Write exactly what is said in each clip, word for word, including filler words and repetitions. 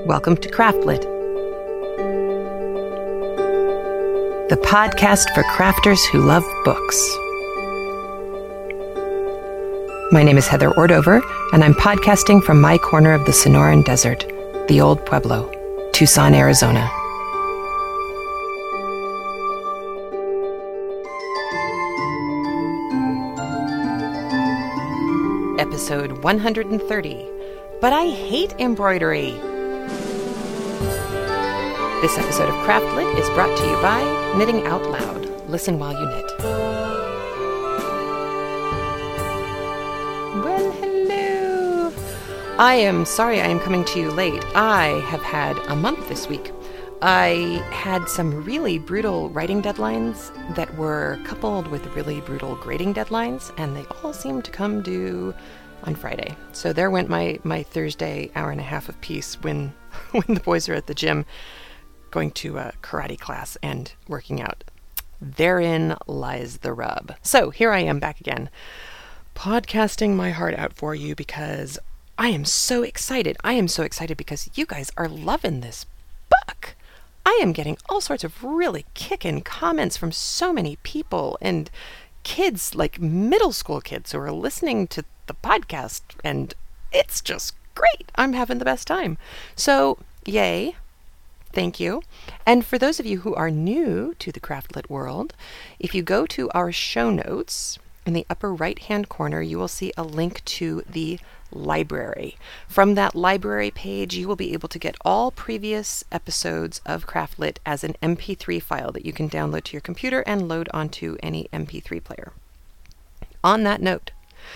Welcome to Craftlit, the podcast for crafters who love books. My name is Heather Ordover, and I'm podcasting from my corner of the Sonoran Desert, the Old Pueblo, Tucson, Arizona. Episode one hundred thirty, But I Hate Embroidery. This episode of Craftlit is brought to you by Knitting Out Loud. Listen while you knit. Well, hello. I am sorry I am coming to you late. I have had a month this week. I had some really brutal writing deadlines that were coupled with really brutal grading deadlines, and they all seemed to come due on Friday. So there went my, my Thursday hour and a half of peace when, when the boys are at the gym going to a karate class and working out. Therein lies the rub. So here I am back again, podcasting my heart out for you because I am so excited. I am so excited because you guys are loving this book. I am getting all sorts of really kickin' comments from so many people and kids, like middle school kids who are listening to the podcast, and it's just great. I'm having the best time. So, yay. Thank you. And for those of you who are new to the Craftlit world, if you go to our show notes, in the upper right-hand corner, you will see a link to the library. From that library page, you will be able to get all previous episodes of Craftlit as an M P three file that you can download to your computer and load onto any M P three player. On that note,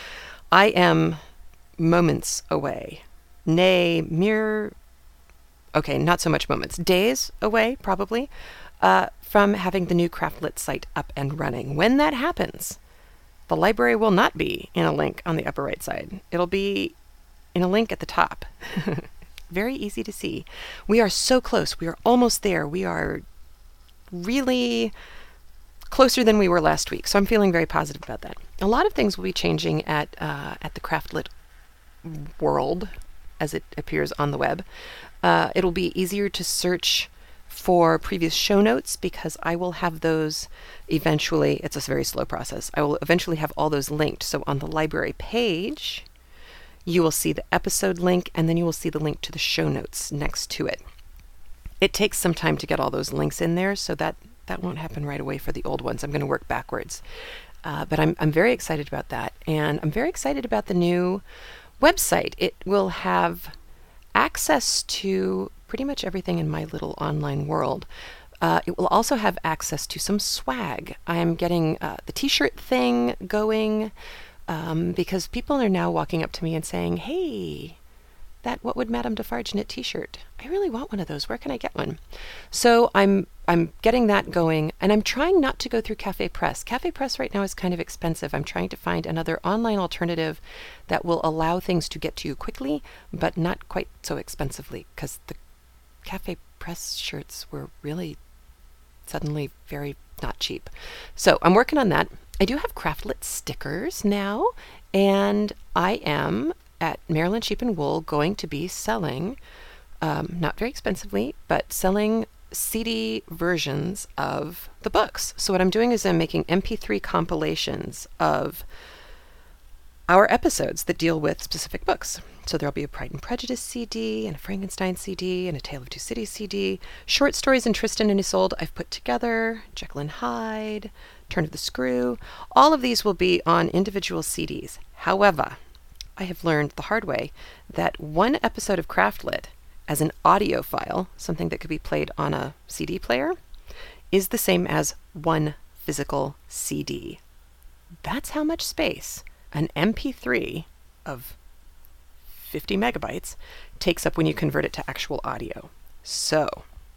I am moments away, nay, mere, okay, not so much moments, days away, probably, uh, from having the new Craftlit site up and running. When that happens, the library will not be in a link on the upper right side. It'll be in a link at the top. Very easy to see. We are so close. We are almost there. We are really closer than we were last week. So I'm feeling very positive about that. A lot of things will be changing at uh, at the Craftlit world as it appears on the web. Uh, it'll be easier to search for previous show notes because I will have those eventually. It's a very slow process. I will eventually have all those linked. So on the library page, you will see the episode link, and then you will see the link to the show notes next to it. It takes some time to get all those links in there, so that, that won't happen right away for the old ones. I'm going to work backwards. Uh, but I'm, I'm very excited about that. And I'm very excited about the new website. It will have access to pretty much everything in my little online world. Uh, it will also have access to some swag. I'm getting uh, the t-shirt thing going um, because people are now walking up to me and saying, hey, that What Would Madame Defarge Knit t-shirt? I really want one of those. Where can I get one? So I'm I'm getting that going, and I'm trying not to go through Cafe Press. Cafe Press right now is kind of expensive. I'm trying to find another online alternative that will allow things to get to you quickly, but not quite so expensively, because the Cafe Press shirts were really suddenly very not cheap. So I'm working on that. I do have Craftlit stickers now, and I am at Maryland Sheep and Wool going to be selling, um, not very expensively, but selling C D versions of the books. So what I'm doing is I'm making M P three compilations of our episodes that deal with specific books. So there'll be a Pride and Prejudice C D, and a Frankenstein C D, and a Tale of Two Cities C D. Short stories in Tristan and Isolde I've put together, Jekyll and Hyde, Turn of the Screw. All of these will be on individual C Ds. However, I have learned the hard way that one episode of Craftlit as an audio file, something that could be played on a C D player, is the same as one physical C D. That's how much space an M P three of fifty megabytes takes up when you convert it to actual audio. So,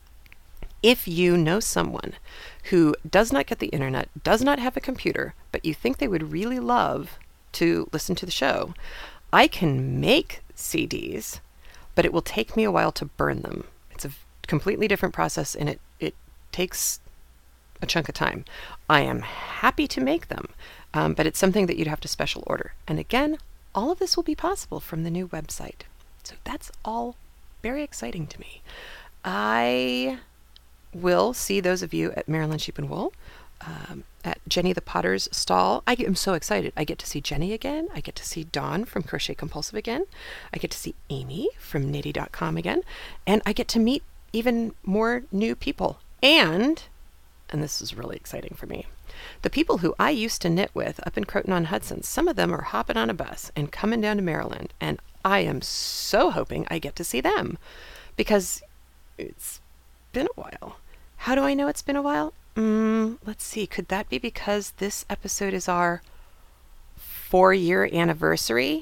if you know someone who does not get the internet, does not have a computer, but you think they would really love to listen to the show, I can make C Ds, but it will take me a while to burn them. It's a completely different process, and it, it takes a chunk of time. I am happy to make them, um, but it's something that you'd have to special order. And again, all of this will be possible from the new website. So that's all very exciting to me. I will see those of you at Maryland Sheep and Wool, um, at Jenny the Potter's stall. I am so excited. I get to see Jenny again. I get to see Dawn from Crochet Compulsive again. I get to see Amy from Knitty dot com again. And I get to meet even more new people. And, and this is really exciting for me, the people who I used to knit with up in Croton-on-Hudson, some of them are hopping on a bus and coming down to Maryland. And I am so hoping I get to see them because it's been a while. How do I know it's been a while? Mm, let's see. Could that be because this episode is our four-year anniversary?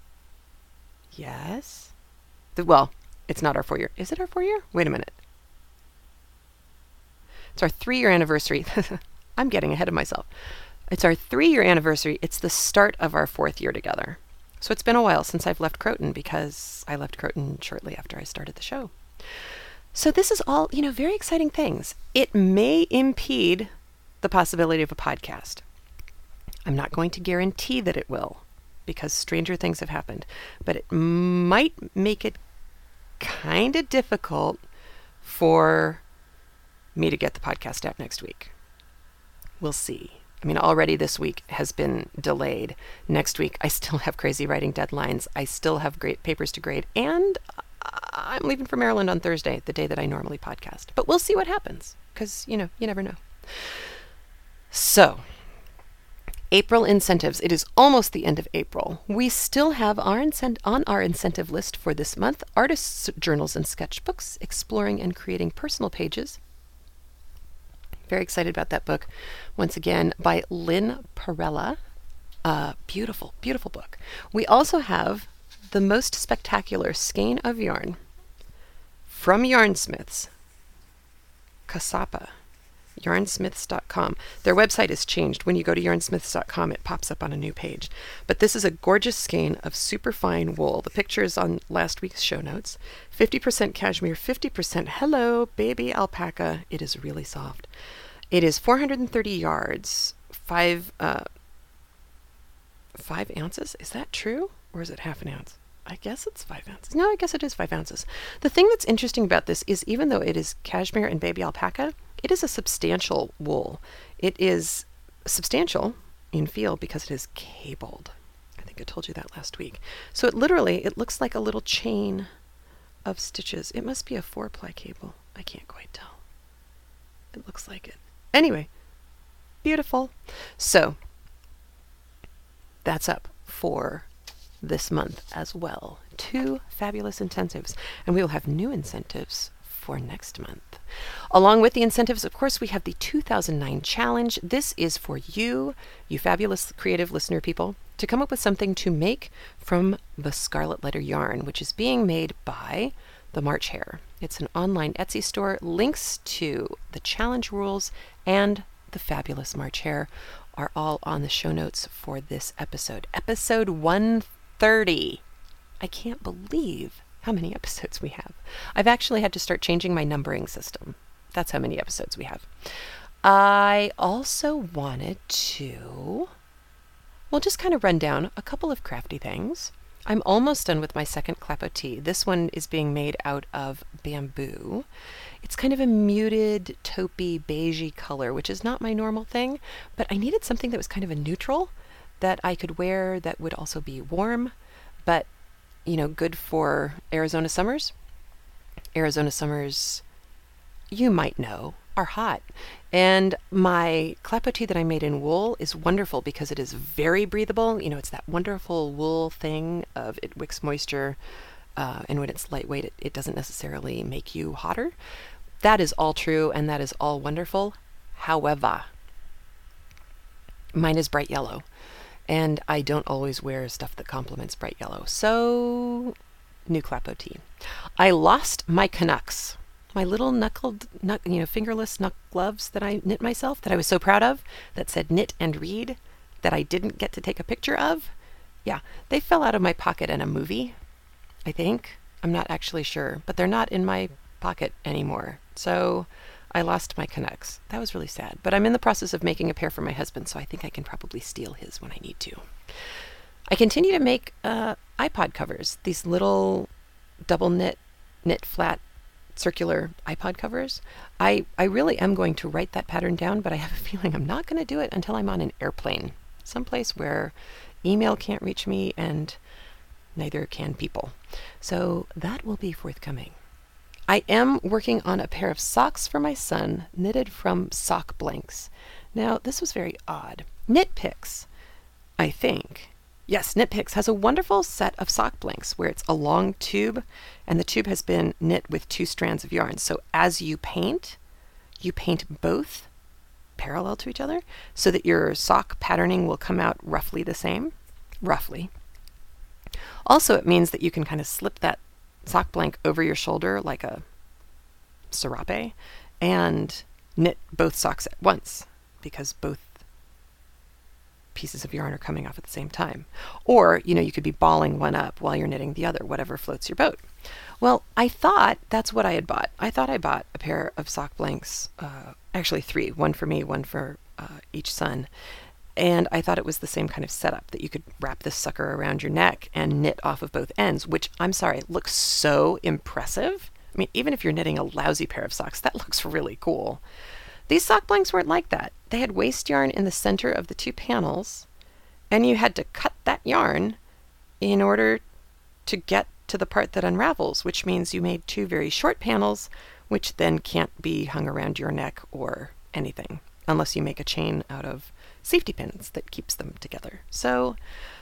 Yes. The, well, it's not our four-year. Is it our four-year? Wait a minute. It's our three-year anniversary. I'm getting ahead of myself. It's our three-year anniversary. It's the start of our fourth year together. So it's been a while since I've left Croton because I left Croton shortly after I started the show. So this is all, you know, very exciting things. It may impede the possibility of a podcast. I'm not going to guarantee that it will because stranger things have happened, but it might make it kind of difficult for me to get the podcast out next week. We'll see. I mean, already this week has been delayed. Next week, I still have crazy writing deadlines. I still have great papers to grade, and I'm leaving for Maryland on Thursday, the day that I normally podcast. But we'll see what happens, because, you know, you never know. So, April incentives. It is almost the end of April. We still have our incent- on our incentive list for this month, artists' journals and sketchbooks, exploring and creating personal pages. Very excited about that book. Once again, by Lynn Parella. Uh, beautiful, beautiful book. We also have the most spectacular skein of yarn from Yarnsmiths, Cassapa, yarnsmiths dot com. Their website has changed. When you go to yarnsmiths dot com, it pops up on a new page. But this is a gorgeous skein of super fine wool. The picture is on last week's show notes. fifty percent cashmere, fifty percent hello baby alpaca. It is really soft. It is four hundred thirty yards, five uh, five ounces. Is that true? Or is it half an ounce? I guess it's five ounces. No, I guess it is five ounces. The thing that's interesting about this is even though it is cashmere and baby alpaca, it is a substantial wool. It is substantial in feel because it is cabled. I think I told you that last week. So it literally, it looks like a little chain of stitches. It must be a four-ply cable. I can't quite tell. It looks like it. Anyway, beautiful. So that's up for this month as well. Two fabulous incentives. And we will have new incentives for next month. Along with the incentives, of course, we have the two thousand nine challenge. This is for you, you fabulous creative listener people, to come up with something to make from the Scarlet Letter yarn, which is being made by the March Hare. It's an online Etsy store. Links to the challenge rules and the fabulous March Hare are all on the show notes for this episode. Episode one thirty. I can't believe how many episodes we have. I've actually had to start changing my numbering system. That's how many episodes we have. I also wanted to, well, just kind of run down a couple of crafty things. I'm almost done with my second clapotis. This one is being made out of bamboo. It's kind of a muted, taupey, beigey color, which is not my normal thing, but I needed something that was kind of a neutral that I could wear that would also be warm, but, you know, good for Arizona summers. Arizona summers, you might know, are hot. And my clapotis that I made in wool is wonderful because it is very breathable. You know, it's that wonderful wool thing of it wicks moisture, uh, and when it's lightweight, it, it doesn't necessarily make you hotter. That is all true, and that is all wonderful. However, mine is bright yellow, and I don't always wear stuff that complements bright yellow. So, new clapotis. I lost my Canucks. My little knuckled, knuck, you know, fingerless knuck gloves that I knit myself, that I was so proud of, that said knit and read, that I didn't get to take a picture of. Yeah, they fell out of my pocket in a movie, I think. I'm not actually sure, but they're not in my pocket anymore. So I lost my Canucks. That was really sad. But I'm in the process of making a pair for my husband, so I think I can probably steal his when I need to. I continue to make uh, iPod covers, these little double knit knit flat circular iPod covers. I, I really am going to write that pattern down, but I have a feeling I'm not going to do it until I'm on an airplane, someplace where email can't reach me and neither can people. So that will be forthcoming. I am working on a pair of socks for my son, knitted from sock blanks. Now, this was very odd. Knit Picks, I think, yes, Knit Picks has a wonderful set of sock blanks where it's a long tube, and the tube has been knit with two strands of yarn. So as you paint, you paint both parallel to each other so that your sock patterning will come out roughly the same, roughly. Also, it means that you can kind of slip that sock blank over your shoulder like a serape and knit both socks at once because both pieces of yarn are coming off at the same time. Or, you know, you could be balling one up while you're knitting the other, whatever floats your boat. Well, I thought that's what I had bought. I thought I bought a pair of sock blanks, uh, actually three, one for me, one for uh, each son. And I thought it was the same kind of setup, that you could wrap this sucker around your neck and knit off of both ends, which, I'm sorry, looks so impressive. I mean, even if you're knitting a lousy pair of socks, that looks really cool. These sock blanks weren't like that. They had waste yarn in the center of the two panels, and you had to cut that yarn in order to get to the part that unravels, which means you made two very short panels, which then can't be hung around your neck or anything, unless you make a chain out of safety pins that keeps them together. So,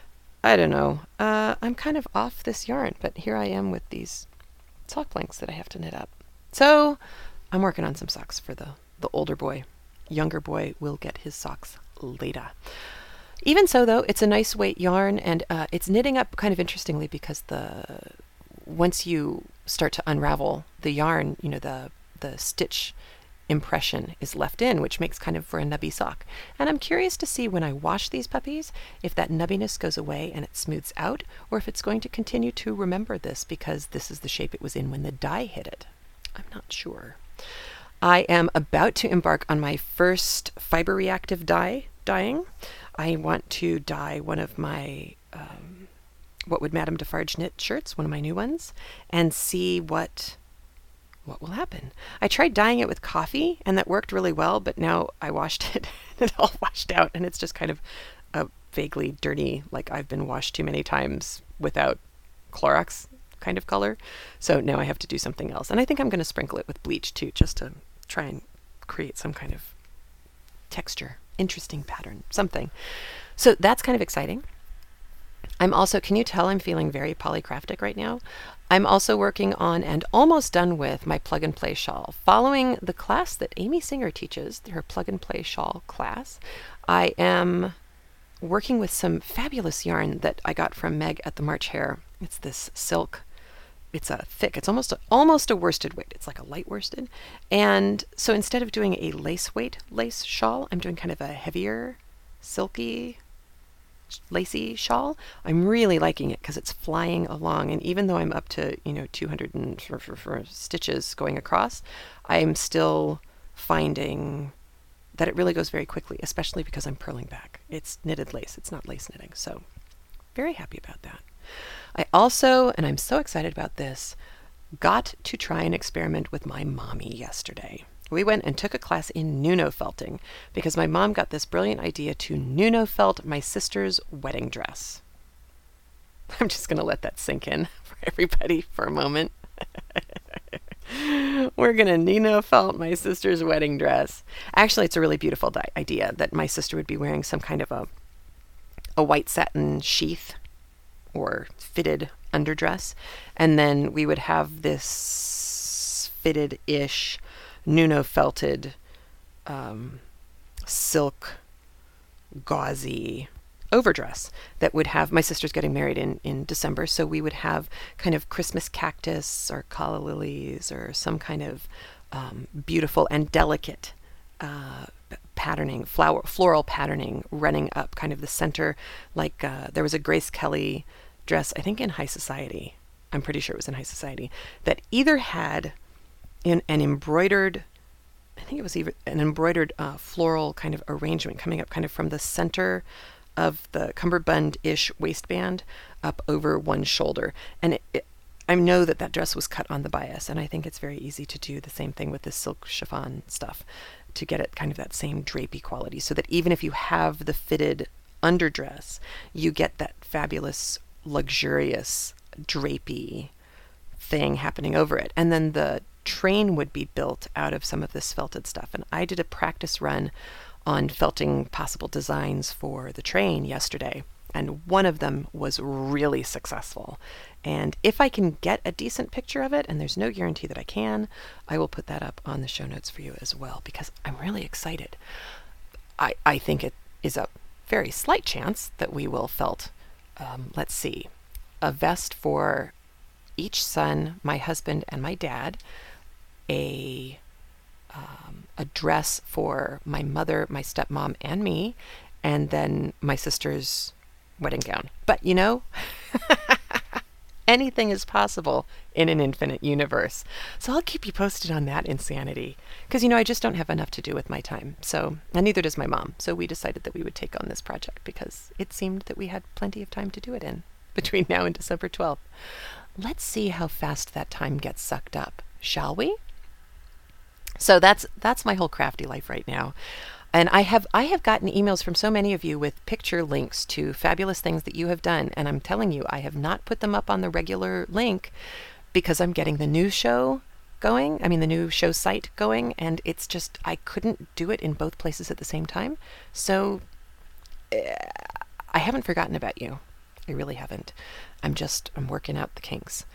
I don't know. Uh, I'm kind of off this yarn, but here I am with these sock blanks that I have to knit up. So, I'm working on some socks for the, the older boy. Younger boy will get his socks later. Even so, though, it's a nice weight yarn, and uh, it's knitting up kind of interestingly because the once you start to unravel the yarn, you know, the the stitch impression is left in, which makes kind of for a nubby sock. And I'm curious to see when I wash these puppies if that nubbiness goes away and it smooths out, or if it's going to continue to remember this because this is the shape it was in when the dye hit it. I'm not sure. I am about to embark on my first fiber reactive dye dyeing. I want to dye one of my um, What Would Madame Defarge Knit shirts, one of my new ones, and see what what will happen. I tried dyeing it with coffee, and that worked really well, but now I washed it, and it all washed out, and it's just kind of a vaguely dirty, like I've been washed too many times without Clorox kind of color. So now I have to do something else. And I think I'm going to sprinkle it with bleach too, just to try and create some kind of texture, interesting pattern, something. So that's kind of exciting. I'm also, can you tell I'm feeling very polycraftic right now? I'm also working on and almost done with my plug and play shawl. Following the class that Amy Singer teaches, her plug and play shawl class, I am working with some fabulous yarn that I got from Meg at the March Hare. It's this silk. It's a thick, it's almost a, almost a worsted weight. It's like a light worsted. And so instead of doing a lace weight lace shawl, I'm doing kind of a heavier, silky, lacy shawl. I'm really liking it because it's flying along, and even though I'm up to, you know, two hundred and for, for, for stitches going across, I'm still finding that it really goes very quickly, especially because I'm purling back. It's knitted lace, it's not lace knitting, so very happy about that. I also, and I'm so excited about this, got to try an experiment with my mommy yesterday. We went and took a class in Nuno felting because my mom got this brilliant idea to Nuno felt my sister's wedding dress. I'm just going to let that sink in for everybody for a moment. We're going to Nuno felt my sister's wedding dress. Actually, it's a really beautiful di- idea that my sister would be wearing some kind of a, a white satin sheath or fitted underdress, and then we would have this fitted-ish Nuno felted um, silk gauzy overdress that would have, my sister's getting married in, in December, so we would have kind of Christmas cactus or calla lilies or some kind of um, beautiful and delicate uh, patterning, flower, floral patterning running up kind of the center. Like uh, there was a Grace Kelly dress, I think in High Society, I'm pretty sure it was in High Society, that either had in an embroidered, I think it was even an embroidered uh, floral kind of arrangement coming up kind of from the center of the cummerbund-ish waistband up over one shoulder. And it, it, I know that that dress was cut on the bias, and I think it's very easy to do the same thing with this silk chiffon stuff to get it kind of that same drapey quality, so that even if you have the fitted underdress, you get that fabulous, luxurious, drapey thing happening over it. And then the train would be built out of some of this felted stuff. And I did a practice run on felting possible designs for the train yesterday, and one of them was really successful. And if I can get a decent picture of it, and there's no guarantee that I can, I will put that up on the show notes for you as well, because I'm really excited. I, I think it is a very slight chance that we will felt, um, let's see, a vest for each son, my husband, and my dad, a um, a dress for my mother, my stepmom, and me, and then my sister's wedding gown. But, you know, anything is possible in an infinite universe. So I'll keep you posted on that insanity. Because, you know, I just don't have enough to do with my time. So, and neither does my mom. So we decided that we would take on this project because it seemed that we had plenty of time to do it in between now and December twelfth. Let's see how fast that time gets sucked up, shall we? So that's that's my whole crafty life right now. And I have I have gotten emails from so many of you with picture links to fabulous things that you have done. And I'm telling you, I have not put them up on the regular link because I'm getting the new show going. I mean, the new show site going. And it's just, I couldn't do it in both places at the same time. So uh, I haven't forgotten about you. I really haven't. I'm just, I'm working out the kinks.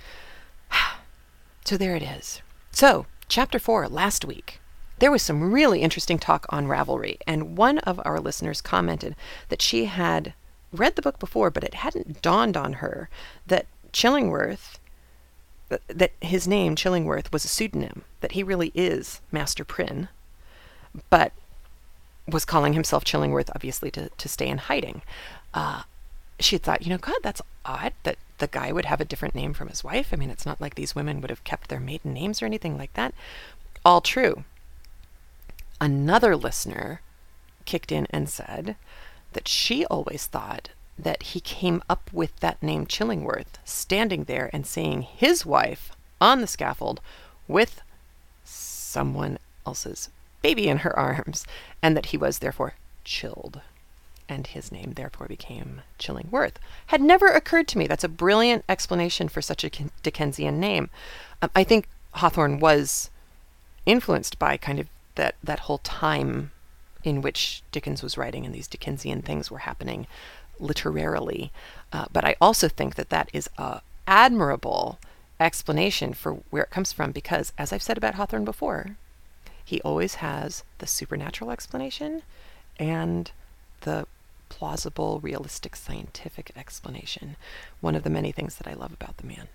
So there it is. So, chapter four, last week. There was some really interesting talk on Ravelry, and one of our listeners commented that she had read the book before, but it hadn't dawned on her that Chillingworth, that his name, Chillingworth, was a pseudonym, that he really is Master Prynne, but was calling himself Chillingworth, obviously, to, to stay in hiding. Uh, she had thought, you know, God, that's odd that the guy would have a different name from his wife. I mean, it's not like these women would have kept their maiden names or anything like that. All true. Another listener kicked in and said that she always thought that he came up with that name Chillingworth standing there and seeing his wife on the scaffold with someone else's baby in her arms, and that he was therefore chilled, and his name therefore became Chillingworth. Had never occurred to me. That's a brilliant explanation for such a Dickensian name. Um, I think Hawthorne was influenced by kind of that that whole time in which Dickens was writing and these Dickensian things were happening literarily. Uh, but I also think that that is a admirable explanation for where it comes from, because, as I've said about Hawthorne before, he always has the supernatural explanation and the plausible, realistic, scientific explanation. One of the many things that I love about the man.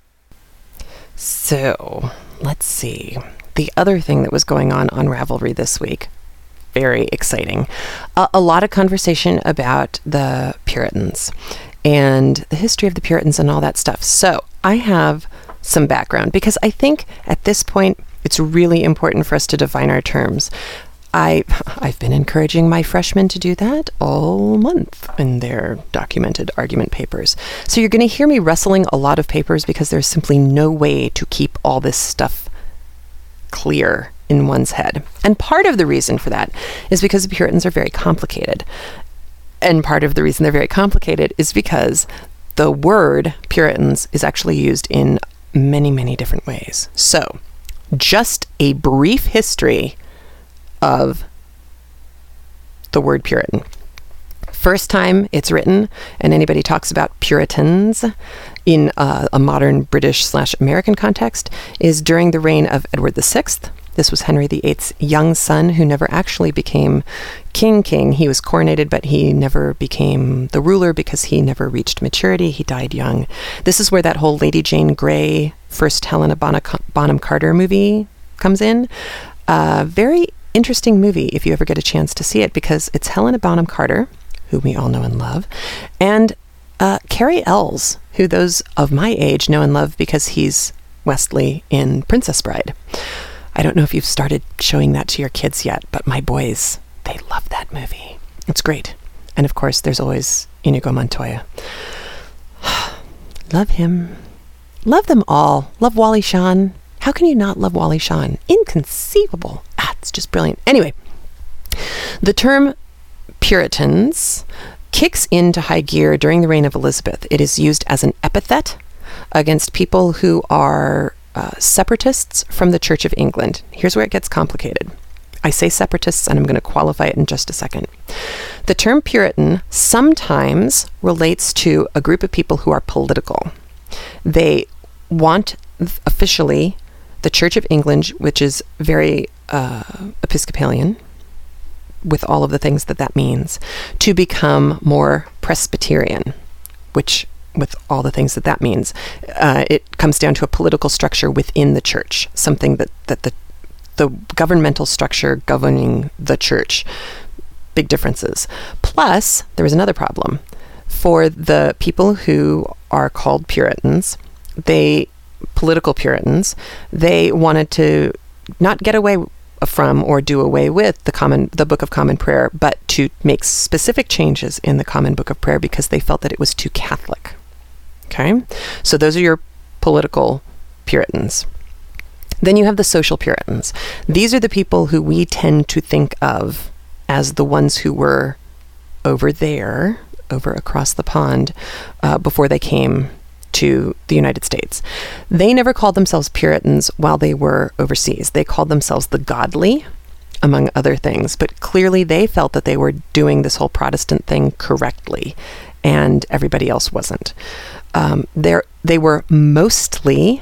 So, let's see. The other thing that was going on on Ravelry this week, very exciting. Uh, a lot of conversation about the Puritans and the history of the Puritans and all that stuff. So, I have some background because I think at this point it's really important for us to define our terms. I, I've been encouraging my freshmen to do that all month in their documented argument papers. So you're going to hear me wrestling a lot of papers because there's simply no way to keep all this stuff clear in one's head. And part of the reason for that is because the Puritans are very complicated. And part of the reason they're very complicated is because the word Puritans is actually used in many, many different ways. So, just a brief history of the word Puritan. First time it's written, and anybody talks about Puritans in uh, a modern British slash American context, is during the reign of Edward the Sixth. This was Henry the Eighth's young son, who never actually became king king. He was coronated, but he never became the ruler because he never reached maturity. He died young. This is where that whole Lady Jane Grey, first Helena Bonham Carter movie comes in. Uh, very interesting movie if you ever get a chance to see it, because it's Helena Bonham Carter, who we all know and love, and uh, Cary Ells, who those of my age know and love because he's Westley in Princess Bride. I don't know if you've started showing that to your kids yet, but my boys, they love that movie. It's great. And of course, there's always Inigo Montoya. Love him. Love them all. Love Wally Shawn. How can you not love Wally Shawn? Inconceivable. Ah, it's just brilliant. Anyway, the term Puritans kicks into high gear during the reign of Elizabeth. It is used as an epithet against people who are uh, separatists from the Church of England. Here's where it gets complicated. I say separatists, and I'm going to qualify it in just a second. The term Puritan sometimes relates to a group of people who are political. They want officially the Church of England, which is very uh, Episcopalian, with all of the things that that means, to become more Presbyterian, which, with all the things that that means, uh, it comes down to a political structure within the church, something that, that the the governmental structure governing the church. Big differences. Plus, there was another problem. For the people who are called Puritans, they, political Puritans, they wanted to not get away from or do away with the common, the Book of Common Prayer, but to make specific changes in the Common Book of Prayer because they felt that it was too Catholic. Okay? So those are your political Puritans. Then you have the social Puritans. These are the people who we tend to think of as the ones who were over there, over across the pond, uh, before they came to the United States. They never called themselves Puritans while they were overseas. They called themselves the godly, among other things, but clearly they felt that they were doing this whole Protestant thing correctly, and everybody else wasn't. Um, they were mostly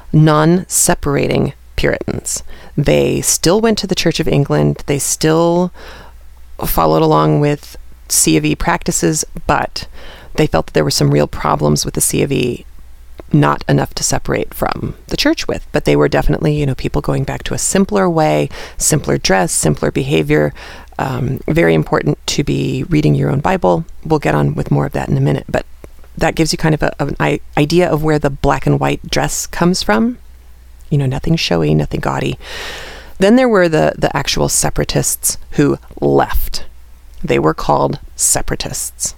non-separating Puritans. They still went to the Church of England. They still followed along with C of E practices, but they felt that there were some real problems with the C of E, not enough to separate from the church with. But they were definitely, you know, people going back to a simpler way, simpler dress, simpler behavior. Um, very important to be reading your own Bible. We'll get on with more of that in a minute, but that gives you kind of a, an idea of where the black and white dress comes from. You know, nothing showy, nothing gaudy. Then there were the, the actual separatists who left. They were called separatists,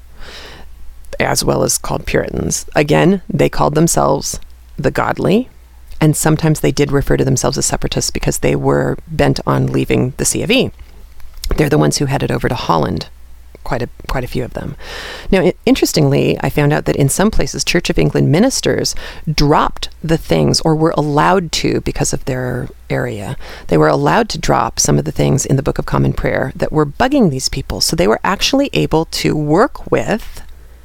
as well as called Puritans. Again, they called themselves the godly, and sometimes they did refer to themselves as separatists because they were bent on leaving the C of E. They're the ones who headed over to Holland. Quite a quite a few of them. Now, interestingly, I found out that in some places, Church of England ministers dropped the things, or were allowed to because of their area. They were allowed to drop some of the things in the Book of Common Prayer that were bugging these people. So they were actually able to work with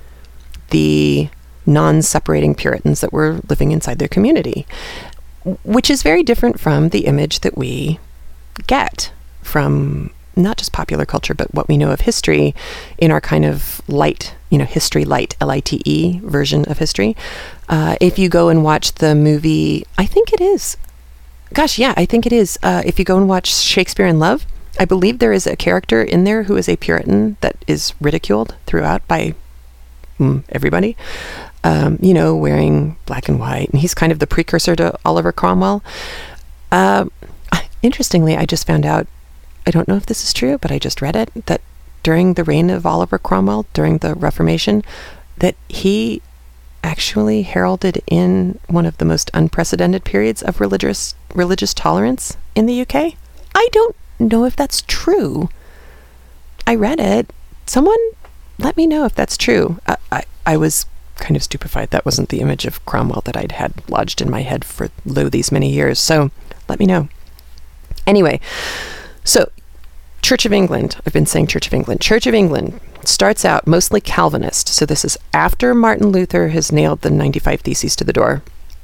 the non-separating Puritans that were living inside their community, which is very different from the image that we get from not just popular culture, but what we know of history in our kind of light, you know, history light, L I T E version of history. Uh, if you go and watch the movie, I think it is, gosh, yeah, I think it is. Uh, if you go and watch Shakespeare in Love, I believe there is a character in there who is a Puritan that is ridiculed throughout by mm, everybody, um, you know, wearing black and white. And he's kind of the precursor to Oliver Cromwell. Uh, interestingly, I just found out, I don't know if this is true, but I just read it, that during the reign of Oliver Cromwell, during the Reformation, that he actually heralded in one of the most unprecedented periods of religious religious tolerance in the U K. I don't know if that's true. I read it. Someone let me know if that's true. I, I, I was kind of stupefied. That wasn't the image of Cromwell that I'd had lodged in my head for lo these many years. So let me know. Anyway, so Church of England, I've been saying Church of England. Church of England starts out mostly Calvinist. So this is after Martin Luther has nailed the ninety-five Theses to the door.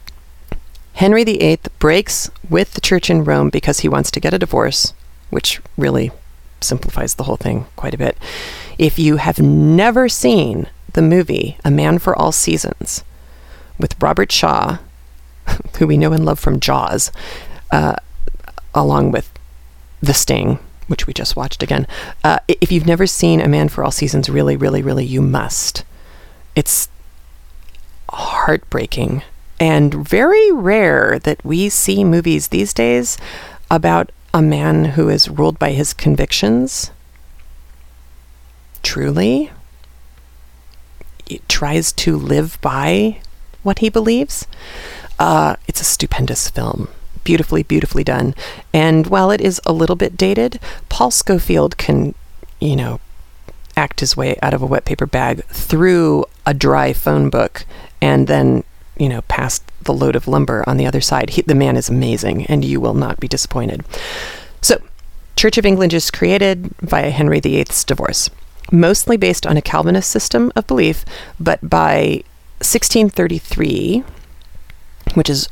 Henry the Eighth breaks with the church in Rome because he wants to get a divorce, which really simplifies the whole thing quite a bit. If you have never seen the movie A Man for All Seasons with Robert Shaw, who we know and love from Jaws, uh, along with The Sting, which we just watched again. Uh, if you've never seen A Man for All Seasons, really, really, really, you must. It's heartbreaking and very rare that we see movies these days about a man who is ruled by his convictions. Truly, he tries to live by what he believes. Uh, it's a stupendous film. Beautifully, beautifully done. And while it is a little bit dated, Paul Scofield can, you know, act his way out of a wet paper bag through a dry phone book and then, you know, past the load of lumber on the other side. He, the man is amazing, and you will not be disappointed. So, Church of England is created via Henry the Eighth's divorce, mostly based on a Calvinist system of belief, but by sixteen thirty-three, which is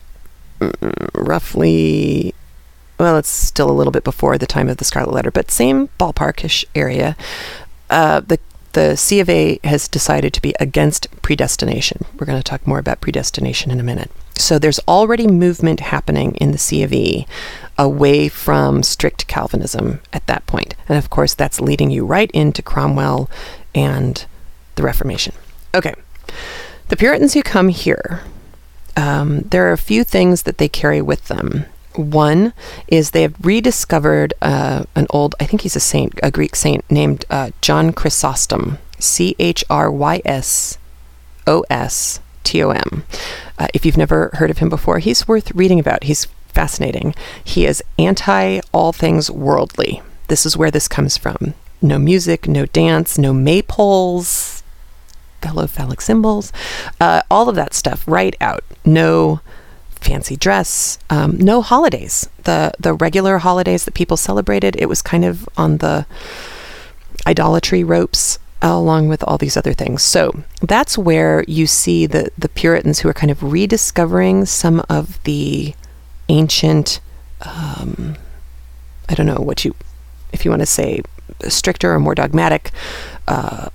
roughly, well, it's still a little bit before the time of the Scarlet Letter, but same ballparkish area. Uh, the the C of A has decided to be against predestination. We're going to talk more about predestination in a minute. So there's already movement happening in the C of E away from strict Calvinism at that point. And of course, that's leading you right into Cromwell and the Reformation. Okay, the Puritans who come here, Um, there are a few things that they carry with them. One is they have rediscovered uh, an old, I think he's a saint, a Greek saint named uh, John Chrysostom, C H R Y S O S T O M. Uh, if you've never heard of him before, he's worth reading about. He's fascinating. He is anti all things worldly. This is where this comes from. No music, no dance, no maypoles, fellow phallic symbols, uh, all of that stuff right out. No fancy dress, um, no holidays. The the regular holidays that people celebrated, it was kind of on the idolatry ropes along with all these other things. So that's where you see the, the Puritans who are kind of rediscovering some of the ancient, um, I don't know what you, if you want to say stricter or more dogmatic, uh,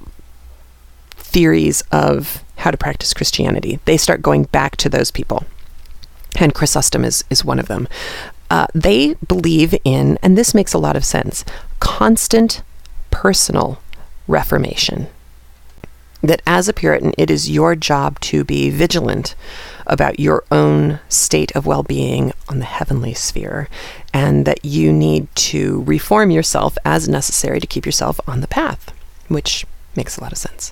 theories of how to practice Christianity. They start going back to those people. And Chrysostom is, is one of them. Uh, they believe in, and this makes a lot of sense, constant personal reformation. That as a Puritan, it is your job to be vigilant about your own state of well-being on the heavenly sphere, and that you need to reform yourself as necessary to keep yourself on the path, which makes a lot of sense.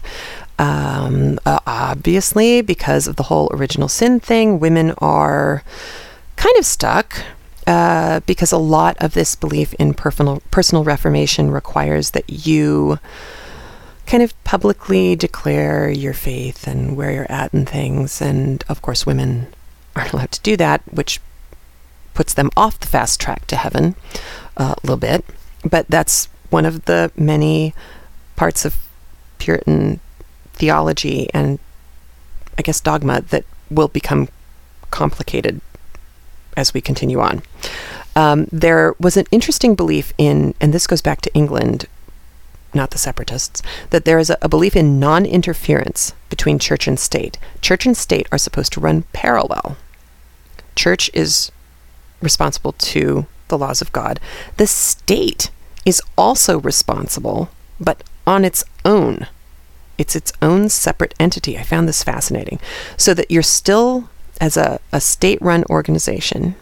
Um, uh, obviously, because of the whole original sin thing, women are kind of stuck uh, because a lot of this belief in personal personal reformation requires that you kind of publicly declare your faith and where you're at and things. And of course, women aren't allowed to do that, which puts them off the fast track to heaven uh, a little bit. But that's one of the many parts of Puritan theology and, I guess, dogma that will become complicated as we continue on. Um, there was an interesting belief in, and this goes back to England, not the separatists, that there is a, a belief in non-interference between church and state. Church and state are supposed to run parallel. Church is responsible to the laws of God. The state is also responsible, but on its own. It's its own separate entity. I found this fascinating. So that you're still, as a, a state-run organization,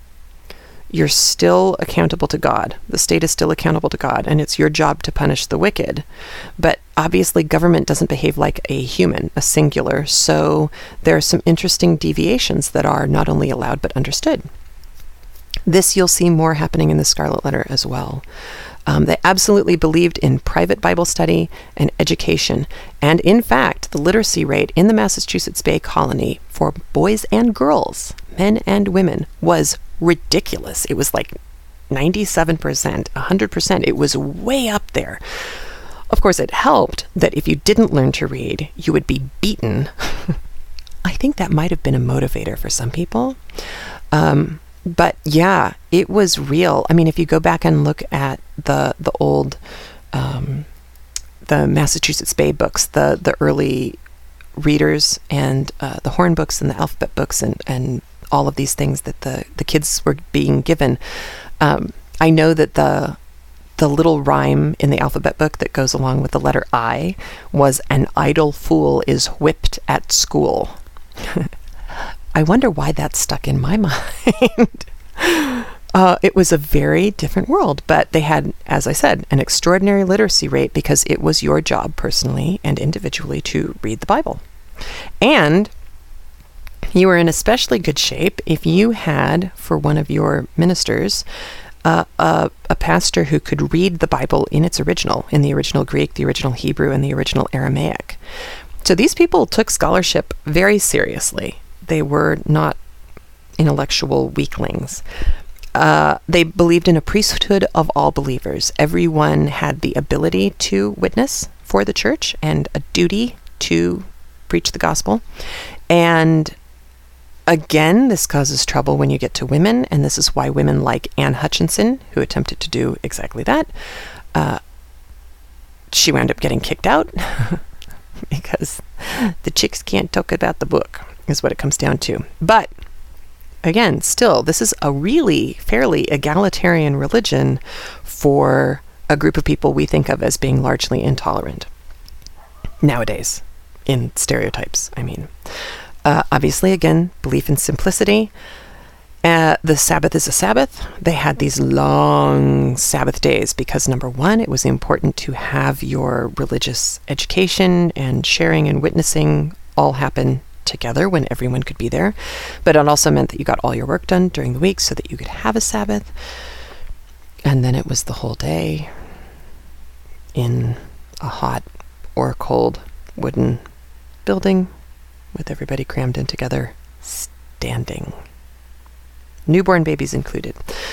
you're still accountable to God. The state is still accountable to God, and it's your job to punish the wicked. But obviously, government doesn't behave like a human, a singular, so there are some interesting deviations that are not only allowed but understood. This you'll see more happening in the Scarlet Letter as well. Um, they absolutely believed in private Bible study and education. And in fact, the literacy rate in the Massachusetts Bay Colony for boys and girls, men and women, was ridiculous. It was like ninety-seven percent, one hundred percent. It was way up there. Of course, it helped that if you didn't learn to read, you would be beaten. I think that might have been a motivator for some people. Um, But yeah, it was real. I mean, if you go back and look at the the old, um, the Massachusetts Bay books, the the early readers and uh, the horn books and the alphabet books and, and all of these things that the, the kids were being given, um, I know that the the little rhyme in the alphabet book that goes along with the letter I was "An idle fool is whipped at school." I wonder why that stuck in my mind. uh, it was a very different world, but they had, as I said, an extraordinary literacy rate because it was your job personally and individually to read the Bible. And You were in especially good shape if you had, for one of your ministers, uh, a, a pastor who could read the Bible in its original, in the original Greek, the original Hebrew, and the original Aramaic. So these people took scholarship very seriously. They were not intellectual weaklings. Uh, they believed in a priesthood of all believers. Everyone had the ability to witness for the church and a duty to preach the gospel. And again, this causes trouble when you get to women, and this is why women like Anne Hutchinson, who attempted to do exactly that, uh, she wound up getting kicked out because the chicks can't talk about the book, is what it comes down to. But again, still, this is a really fairly egalitarian religion for a group of people we think of as being largely intolerant nowadays, in stereotypes, I mean. Uh, obviously, again, belief in simplicity. Uh, the Sabbath is a Sabbath. They had these long Sabbath days because, number one, it was important to have your religious education and sharing and witnessing all happen together when everyone could be there. But it also meant that you got all your work done during the week so that you could have a Sabbath. And then it was the whole day in a hot or cold wooden building with everybody crammed in together, standing. Newborn babies included.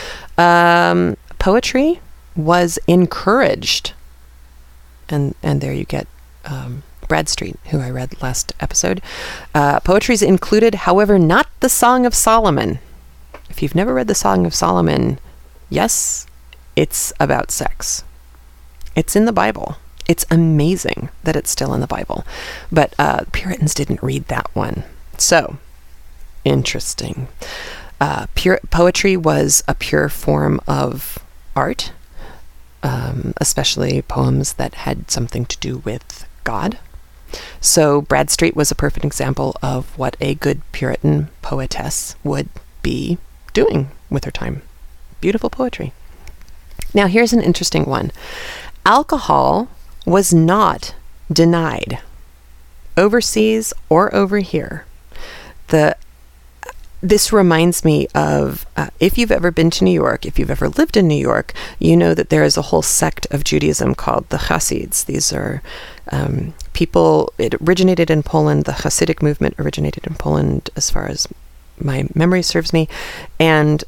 Um, poetry was encouraged. And and there you get um, Bradstreet, who I read last episode. Uh, poetry is included, however, not the Song of Solomon. If you've never read the Song of Solomon, yes, it's about sex. It's in the Bible. It's amazing that it's still in the Bible. But uh, Puritans didn't read that one. So, interesting. Uh, pure, poetry was a pure form of art, um, especially poems that had something to do with God. So Bradstreet was a perfect example of what a good Puritan poetess would be doing with her time. Beautiful poetry. Now here's an interesting one. Alcohol was not denied overseas or over here. The This reminds me of, uh, if you've ever been to New York, if you've ever lived in New York, you know that there is a whole sect of Judaism called the Hasids. These are um, people, it originated in Poland. The Hasidic movement originated in Poland, as far as my memory serves me. And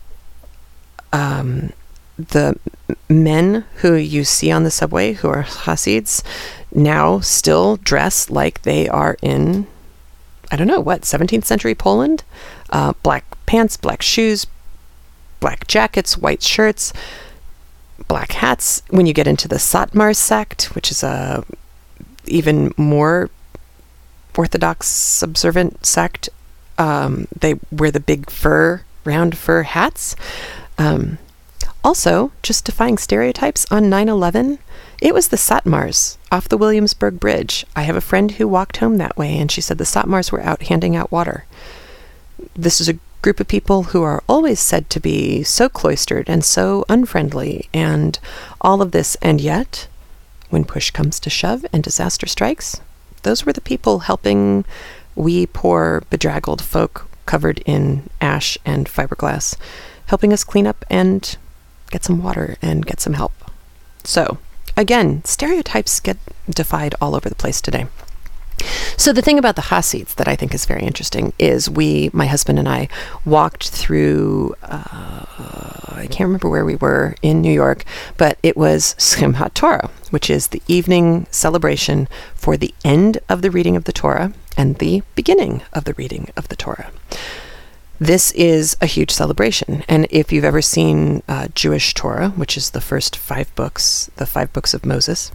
um, the men who you see on the subway who are Hasids now still dress like they are in, I don't know, what, seventeenth century Poland? Uh, black pants, black shoes, black jackets, white shirts, black hats. When you get into the Satmar sect, which is a even more Orthodox observant sect, um, they wear the big fur, round fur hats. Um, also, just defying stereotypes, on nine eleven, it was the Satmars off the Williamsburg Bridge. I have a friend who walked home that way, and she said the Satmars were out handing out water. This is a group of people who are always said to be so cloistered and so unfriendly and all of this, and yet, when push comes to shove and disaster strikes, those were the people helping we poor bedraggled folk covered in ash and fiberglass, helping us clean up and get some water and get some help. So, again, stereotypes get defied all over the place today. So the thing about the Hasids that I think is very interesting is we, my husband and I, walked through, uh, I can't remember where we were in New York, but it was Simchat Torah, which is the evening celebration for the end of the reading of the Torah and the beginning of the reading of the Torah. This is a huge celebration, and if you've ever seen uh, Jewish Torah, which is the first five books, the five books of Moses,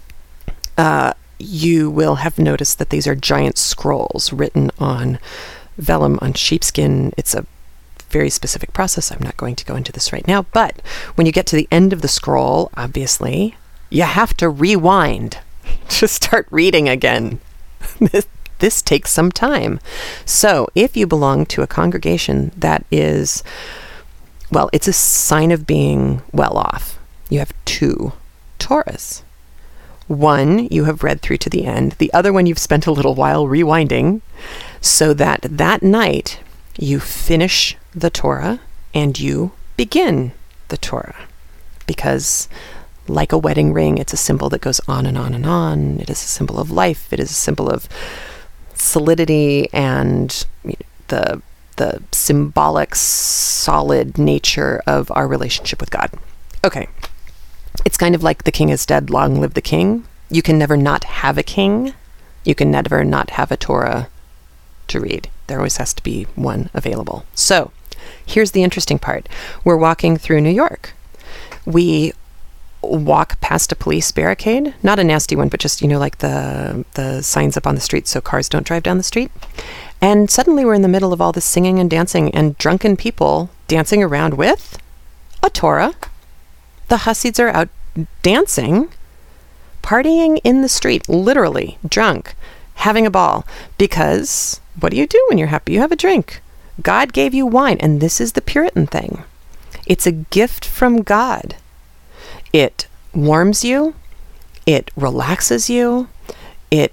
uh, you will have noticed that these are giant scrolls written on vellum, on sheepskin. It's a very specific process. I'm not going to go into this right now, but when you get to the end of the scroll, obviously, you have to rewind to start reading again. this, this takes some time. So if you belong to a congregation that is, well, it's a sign of being well off. You have two Torahs. One you have read through to the end. The other one you've spent a little while rewinding, so that that night you finish the Torah and you begin the Torah. Because like a wedding ring, it's a symbol that goes on and on and on. It is a symbol of life. It is a symbol of solidity and the the symbolic, solid nature of our relationship with God. Okay. It's kind of like the king is dead, long live the king. You can never not have a king. You can never not have a Torah to read. There always has to be one available. So here's the interesting part. We're walking through New York. We walk past a police barricade, not a nasty one, but just, you know, like the the signs up on the street so cars don't drive down the street. And suddenly we're in the middle of all this singing and dancing and drunken people dancing around with a Torah. The Hasids are out dancing, partying in the street, literally drunk, having a ball. Because what do you do when you're happy? You have a drink. God gave you wine, and this is the Puritan thing. It's a gift from God. It warms you. It relaxes you. It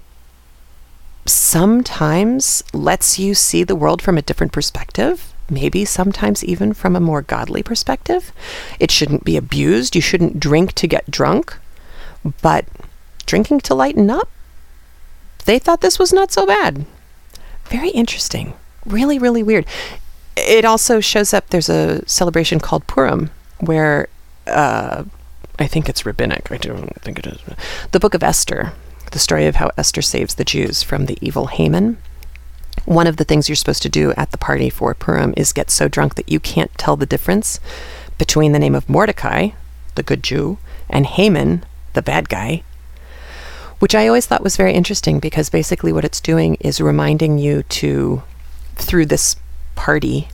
sometimes lets you see the world from a different perspective. Maybe sometimes even from a more godly perspective. It shouldn't be abused. You shouldn't drink to get drunk. But drinking to lighten up, they thought this was not so bad. Very interesting. Really, really weird. It also shows up, there's a celebration called Purim, where uh, I think it's rabbinic. I don't think it is. The Book of Esther, the story of how Esther saves the Jews from the evil Haman. One of the things you're supposed to do at the party for Purim is get so drunk that you can't tell the difference between the name of Mordecai, the good Jew, and Haman, the bad guy, which I always thought was very interesting, because basically what it's doing is reminding you to, through this party,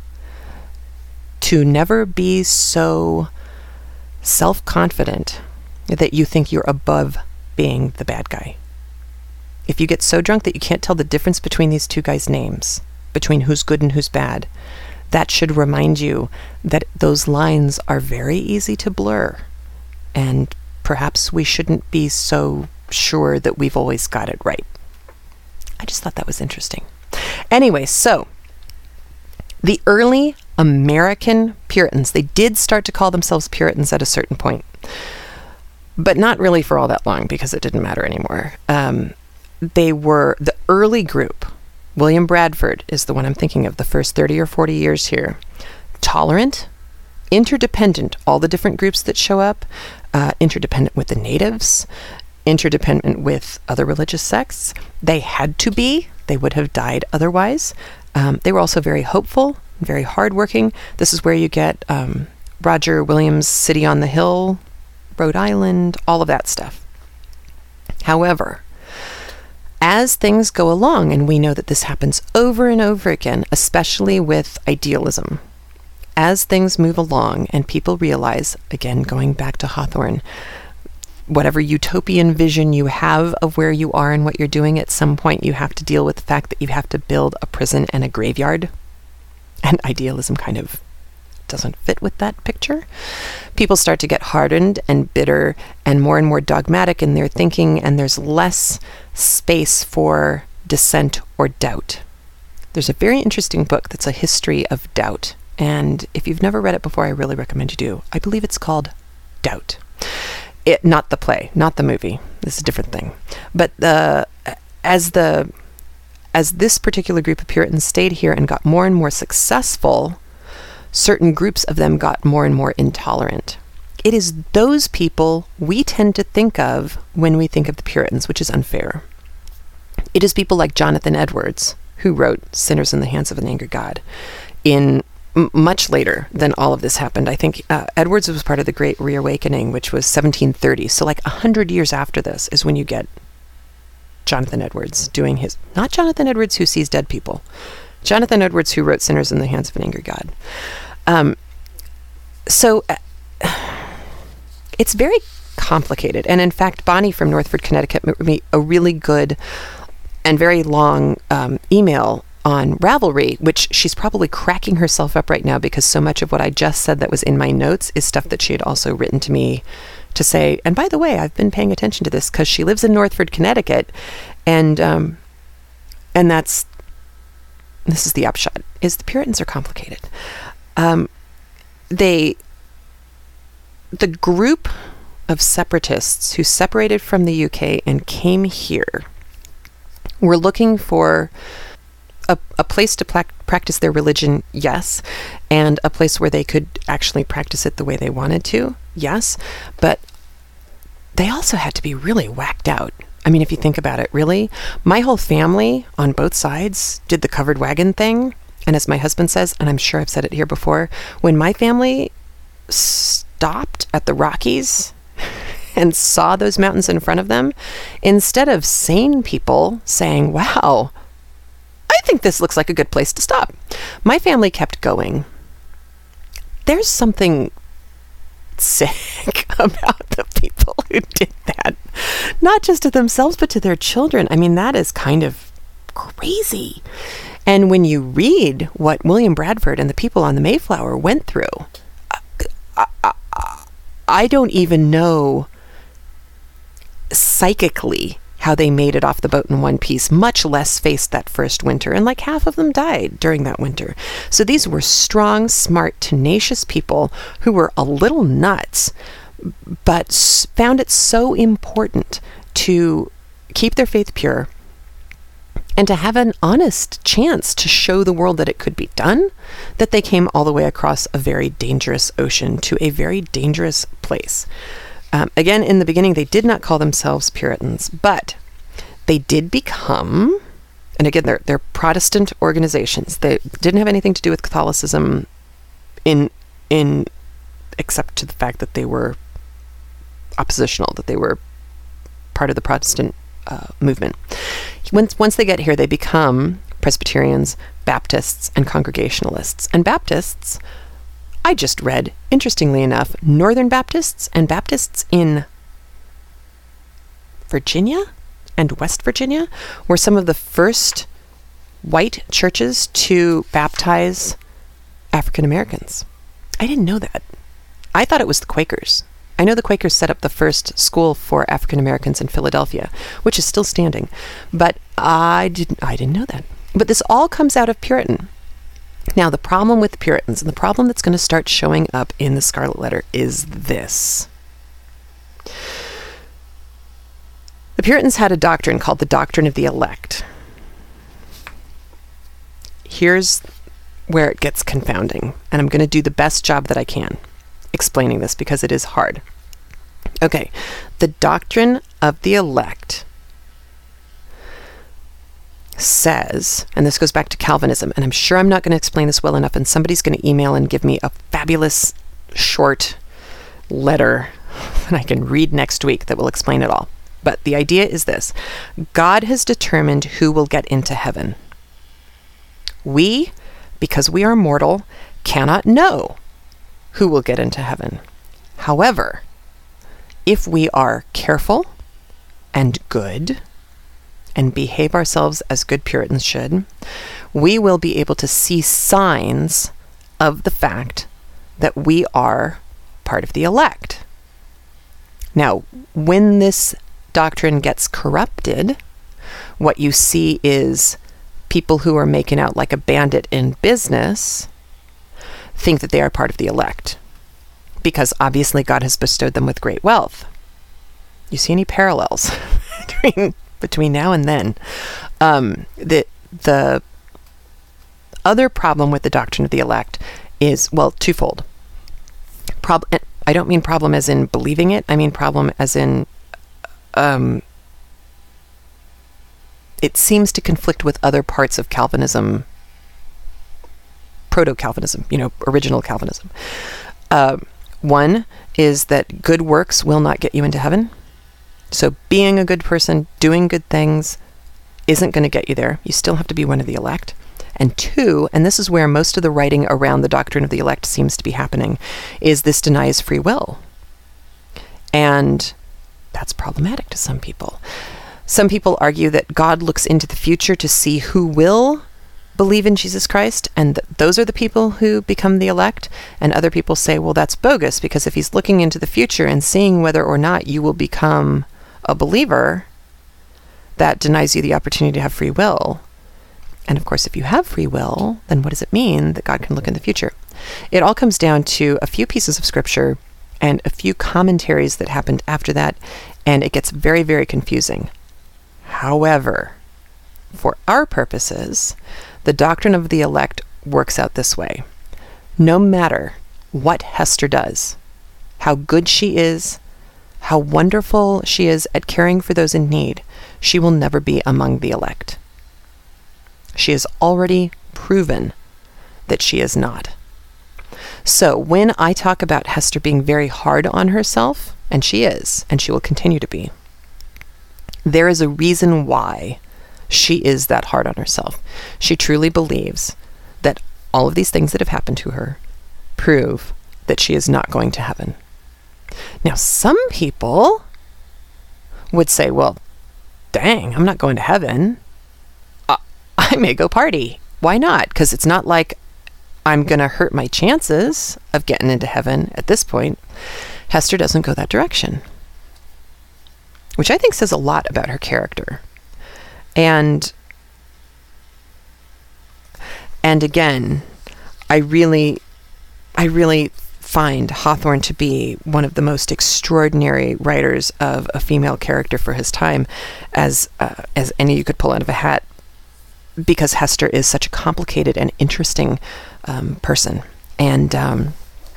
to never be so self-confident that you think you're above being the bad guy. If you get so drunk that you can't tell the difference between these two guys' names, between who's good and who's bad, that should remind you that those lines are very easy to blur. And perhaps we shouldn't be so sure that we've always got it right. I just thought that was interesting. Anyway, so the early American Puritans, they did start to call themselves Puritans at a certain point, but not really for all that long, because it didn't matter anymore. Um, they were the early group. William Bradford is the one I'm thinking of, the first thirty or forty years here. Tolerant, interdependent, all the different groups that show up, uh, interdependent with the natives, interdependent with other religious sects. They had to be. They would have died otherwise. Um, they were also very hopeful, very hardworking. This is where you get um, Roger Williams' City on the Hill, Rhode Island, all of that stuff. However, as things go along, and we know that this happens over and over again, especially with idealism, as things move along and people realize, again, going back to Hawthorne, whatever utopian vision you have of where you are and what you're doing, at some point you have to deal with the fact that you have to build a prison and a graveyard. And idealism kind of doesn't fit with that picture. People start to get hardened and bitter and more and more dogmatic in their thinking, and there's less space for dissent or doubt. There's a very interesting book that's a history of doubt, and if you've never read it before, I really recommend you do. I believe it's called Doubt. It, not the play, not the movie. This is a different thing. But the as the as this particular group of Puritans stayed here and got more and more successful, certain groups of them got more and more intolerant. It is those people we tend to think of when we think of the Puritans, which is unfair. It is people like Jonathan Edwards, who wrote Sinners in the Hands of an Angry God, in m- much later than all of this happened. I think uh, Edwards was part of the Great Reawakening, which was seventeen thirty. So like a hundred years after this is when you get Jonathan Edwards doing his, not Jonathan Edwards who sees dead people, Jonathan Edwards who wrote Sinners in the Hands of an Angry God. Um, so uh, it's very complicated. And in fact, Bonnie from Northford, Connecticut wrote me a really good and very long um, email on Ravelry, which she's probably cracking herself up right now, because so much of what I just said that was in my notes is stuff that she had also written to me to say, and by the way, I've been paying attention to this because she lives in Northford, Connecticut, and um, and that's, this is the upshot, is the Puritans are complicated. Um, they, the group of separatists who separated from the U K and came here were looking for a, a place to pla- practice their religion, yes, and a place where they could actually practice it the way they wanted to, yes, but they also had to be really whacked out. I mean, if you think about it, really, my whole family on both sides did the covered wagon thing, and as my husband says, and I'm sure I've said it here before, when my family stopped at the Rockies and saw those mountains in front of them, instead of sane people saying, wow, I think this looks like a good place to stop, my family kept going. There's something sick about the people who did that, not just to themselves, but to their children. I mean, that is kind of crazy. And when you read what William Bradford and the people on the Mayflower went through, I, I, I don't even know psychically how they made it off the boat in one piece, much less faced that first winter. And like half of them died during that winter. So these were strong, smart, tenacious people who were a little nuts, but found it so important to keep their faith pure and to have an honest chance to show the world that it could be done, that they came all the way across a very dangerous ocean to a very dangerous place. Um, again, in the beginning, they did not call themselves Puritans, but they did become, and again, they're, they're Protestant organizations. They didn't have anything to do with Catholicism in, in, except to the fact that they were oppositional, that they were part of the Protestant uh, movement. Once, once they get here, they become Presbyterians, Baptists, and Congregationalists. And Baptists, I just read, interestingly enough, Northern Baptists and Baptists in Virginia and West Virginia were some of the first white churches to baptize African Americans. I didn't know that. I thought it was the Quakers. I know the Quakers set up the first school for African Americans in Philadelphia, which is still standing, but I didn't, I didn't know that. But this all comes out of Puritan. Now, the problem with the Puritans, and the problem that's going to start showing up in the Scarlet Letter, is this. The Puritans had a doctrine called the doctrine of the elect. Here's where it gets confounding, and I'm going to do the best job that I can explaining this because it is hard. Okay, the doctrine of the elect says, and this goes back to Calvinism, and I'm sure I'm not going to explain this well enough, and somebody's going to email and give me a fabulous short letter that I can read next week that will explain it all. But the idea is this: God has determined who will get into heaven. We, because we are mortal, cannot know who will get into heaven. However, if we are careful and good and behave ourselves as good Puritans should, we will be able to see signs of the fact that we are part of the elect. Now, when this doctrine gets corrupted, what you see is people who are making out like a bandit in business think that they are part of the elect, because obviously God has bestowed them with great wealth. You see any parallels between between now and then? Um, the the other problem with the doctrine of the elect is, well, twofold. Prob- I don't mean problem as in believing it. I mean problem as in um, it seems to conflict with other parts of Calvinism, proto-Calvinism, you know, original Calvinism. Uh, one is that good works will not get you into heaven. So being a good person, doing good things, isn't going to get you there. You still have to be one of the elect. And two, and this is where most of the writing around the doctrine of the elect seems to be happening, is this denies free will. And that's problematic to some people. Some people argue that God looks into the future to see who will believe in Jesus Christ, and th- those are the people who become the elect. And other people say, well, that's bogus, because if he's looking into the future and seeing whether or not you will become a believer, that denies you the opportunity to have free will. And of course, if you have free will, then what does it mean that God can look in the future? It all comes down to a few pieces of scripture and a few commentaries that happened after that, and it gets very, very confusing. However, for our purposes, the doctrine of the elect works out this way. No matter what Hester does, how good she is, how wonderful she is at caring for those in need, she will never be among the elect. She has already proven that she is not. So when I talk about Hester being very hard on herself, and she is, and she will continue to be, there is a reason why she is that hard on herself. She truly believes that all of these things that have happened to her prove that she is not going to heaven. Now, some people would say, well, dang, I'm not going to heaven. Uh, I may go party. Why not? Because it's not like I'm going to hurt my chances of getting into heaven at this point. Hester doesn't go that direction, which I think says a lot about her character. And and again, I really, I really find Hawthorne to be one of the most extraordinary writers of a female character for his time, as uh, as any you could pull out of a hat, because Hester is such a complicated and interesting um, person, and um,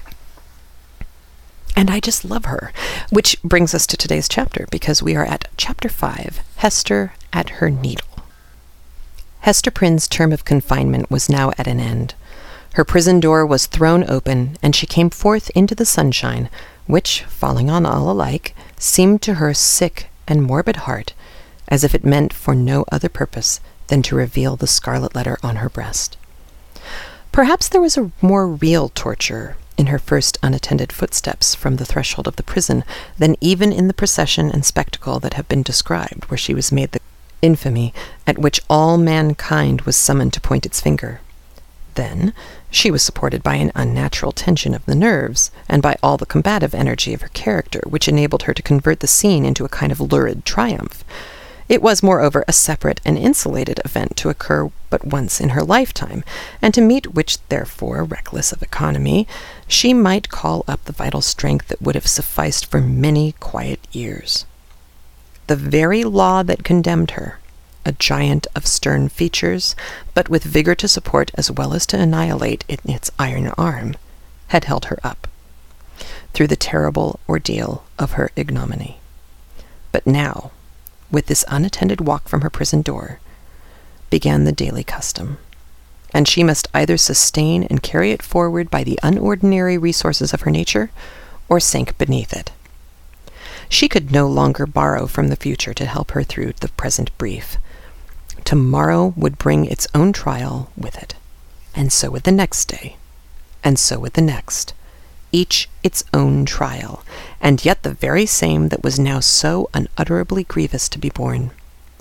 and I just love her. Which brings us to today's chapter, because we are at chapter five, Hester at her needle. Hester Prynne's term of confinement was now at an end. Her prison door was thrown open, and she came forth into the sunshine, which, falling on all alike, seemed to her sick and morbid heart, as if it meant for no other purpose than to reveal the scarlet letter on her breast. Perhaps there was a more real torture in her first unattended footsteps from the threshold of the prison than even in the procession and spectacle that have been described, where she was made the infamy at which all mankind was summoned to point its finger. Then she was supported by an unnatural tension of the nerves, and by all the combative energy of her character, which enabled her to convert the scene into a kind of lurid triumph. It was, moreover, a separate and insulated event to occur but once in her lifetime, and to meet which, therefore, reckless of economy, she might call up the vital strength that would have sufficed for many quiet years. The very law that condemned her, a giant of stern features, but with vigor to support as well as to annihilate in its iron arm, had held her up through the terrible ordeal of her ignominy. But now, with this unattended walk from her prison door, began the daily custom, and she must either sustain and carry it forward by the unordinary resources of her nature, or sink beneath it. She could no longer borrow from the future to help her through the present brief. Tomorrow would bring its own trial with it, and so would the next day, and so would the next, each its own trial, and yet the very same that was now so unutterably grievous to be borne.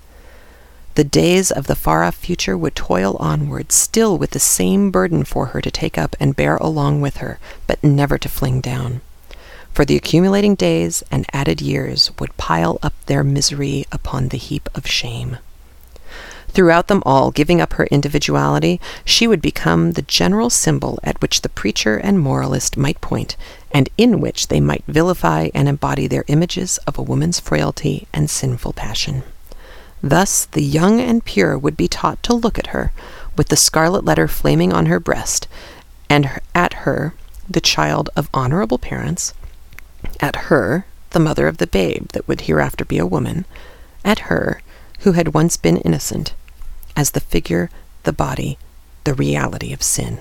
The days of the far-off future would toil onward, still with the same burden for her to take up and bear along with her, but never to fling down. For the accumulating days and added years would pile up their misery upon the heap of shame. Throughout them all, giving up her individuality, she would become the general symbol at which the preacher and moralist might point, and in which they might vilify and embody their images of a woman's frailty and sinful passion. Thus the young and pure would be taught to look at her, with the scarlet letter flaming on her breast, and at her, the child of honorable parents, at her, the mother of the babe that would hereafter be a woman, at her, who had once been innocent, as the figure, the body, the reality of sin.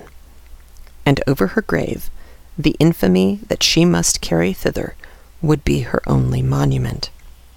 And over her grave, the infamy that she must carry thither would be her only monument.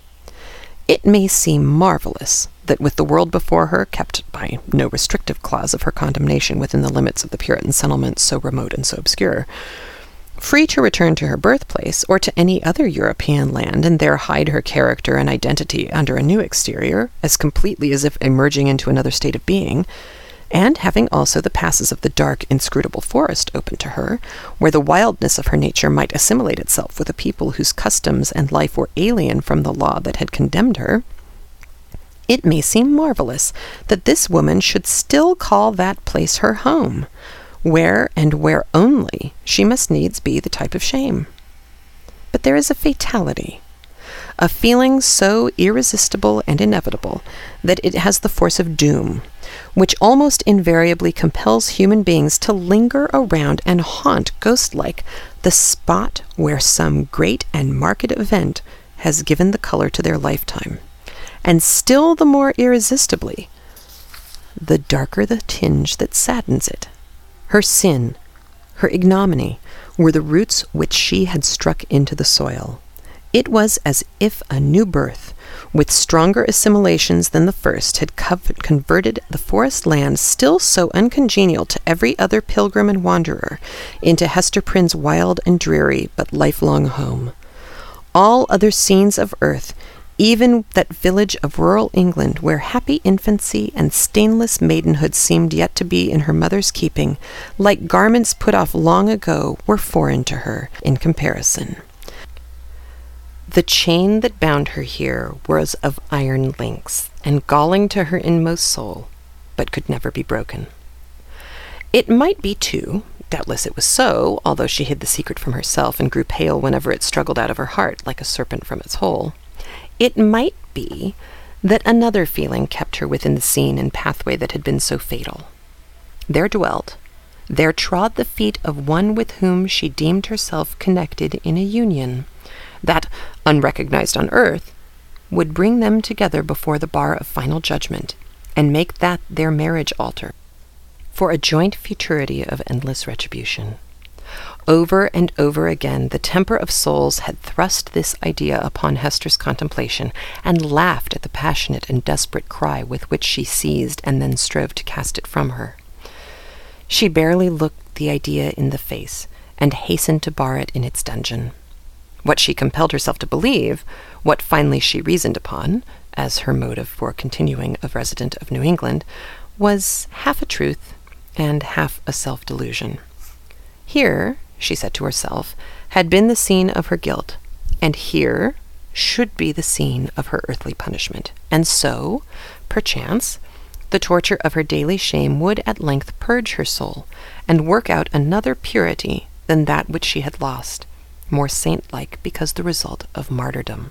It may seem marvelous that with the world before her, kept by no restrictive clause of her condemnation within the limits of the Puritan settlement so remote and so obscure, free to return to her birthplace or to any other European land and there hide her character and identity under a new exterior, as completely as if emerging into another state of being, and having also the passes of the dark, inscrutable forest open to her, where the wildness of her nature might assimilate itself with a people whose customs and life were alien from the law that had condemned her, it may seem marvelous that this woman should still call that place her home, where and where only she must needs be the type of shame. But there is a fatality, a feeling so irresistible and inevitable that it has the force of doom, which almost invariably compels human beings to linger around and haunt ghost-like the spot where some great and marked event has given the color to their lifetime. And still the more irresistibly, the darker the tinge that saddens it. Her sin, her ignominy, were the roots which she had struck into the soil. It was as if a new birth, with stronger assimilations than the first, had converted the forest land, still so uncongenial to every other pilgrim and wanderer, into Hester Prynne's wild and dreary but lifelong home. All other scenes of earth, even that village of rural England where happy infancy and stainless maidenhood seemed yet to be in her mother's keeping, like garments put off long ago, were foreign to her in comparison. The chain that bound her here was of iron links, and galling to her inmost soul, but could never be broken. It might be, too, doubtless it was so, although she hid the secret from herself and grew pale whenever it struggled out of her heart, like a serpent from its hole, it might be that another feeling kept her within the scene and pathway that had been so fatal. There dwelt, there trod the feet of one with whom she deemed herself connected in a union that, unrecognized on earth, would bring them together before the bar of final judgment, and make that their marriage altar, for a joint futurity of endless retribution. Over and over again the temper of souls had thrust this idea upon Hester's contemplation, and laughed at the passionate and desperate cry with which she seized and then strove to cast it from her. She barely looked the idea in the face, and hastened to bar it in its dungeon. What she compelled herself to believe, what finally she reasoned upon, as her motive for continuing a resident of New England, was half a truth and half a self-delusion. Here, she said to herself, had been the scene of her guilt, and here should be the scene of her earthly punishment. And so, perchance, the torture of her daily shame would at length purge her soul, and work out another purity than that which she had lost, more saint-like because the result of martyrdom.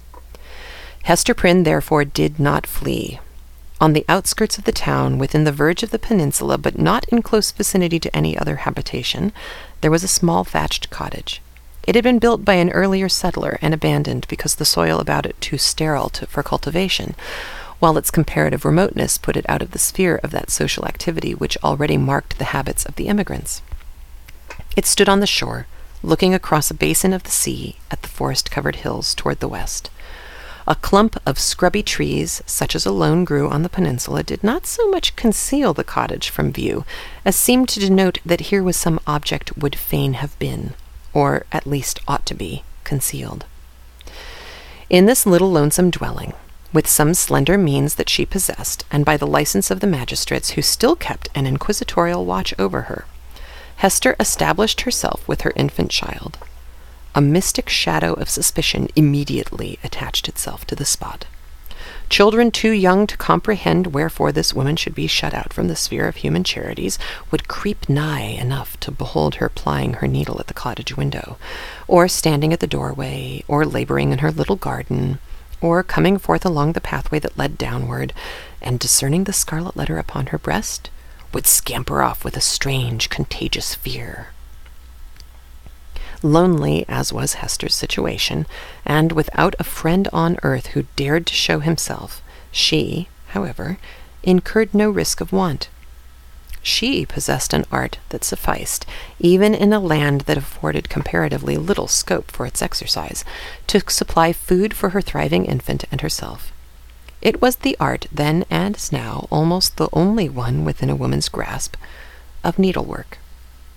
Hester Prynne therefore did not flee. On the outskirts of the town, within the verge of the peninsula, but not in close vicinity to any other habitation, there was a small thatched cottage. It had been built by an earlier settler and abandoned because the soil about it too sterile to, for cultivation, while its comparative remoteness put it out of the sphere of that social activity which already marked the habits of the immigrants. It stood on the shore, looking across a basin of the sea at the forest-covered hills toward the west. A clump of scrubby trees, such as alone grew on the peninsula, did not so much conceal the cottage from view as seemed to denote that here was some object would fain have been, or at least ought to be, concealed. In this little lonesome dwelling, with some slender means that she possessed, and by the license of the magistrates who still kept an inquisitorial watch over her, Hester established herself with her infant child. A mystic shadow of suspicion immediately attached itself to the spot. Children too young to comprehend wherefore this woman should be shut out from the sphere of human charities would creep nigh enough to behold her plying her needle at the cottage window, or standing at the doorway, or laboring in her little garden, or coming forth along the pathway that led downward, and discerning the scarlet letter upon her breast, would scamper off with a strange, contagious fear. Lonely as was Hester's situation, and without a friend on earth who dared to show himself, she, however, incurred no risk of want. She possessed an art that sufficed, even in a land that afforded comparatively little scope for its exercise, to supply food for her thriving infant and herself. It was the art, then and as now, almost the only one within a woman's grasp, of needlework.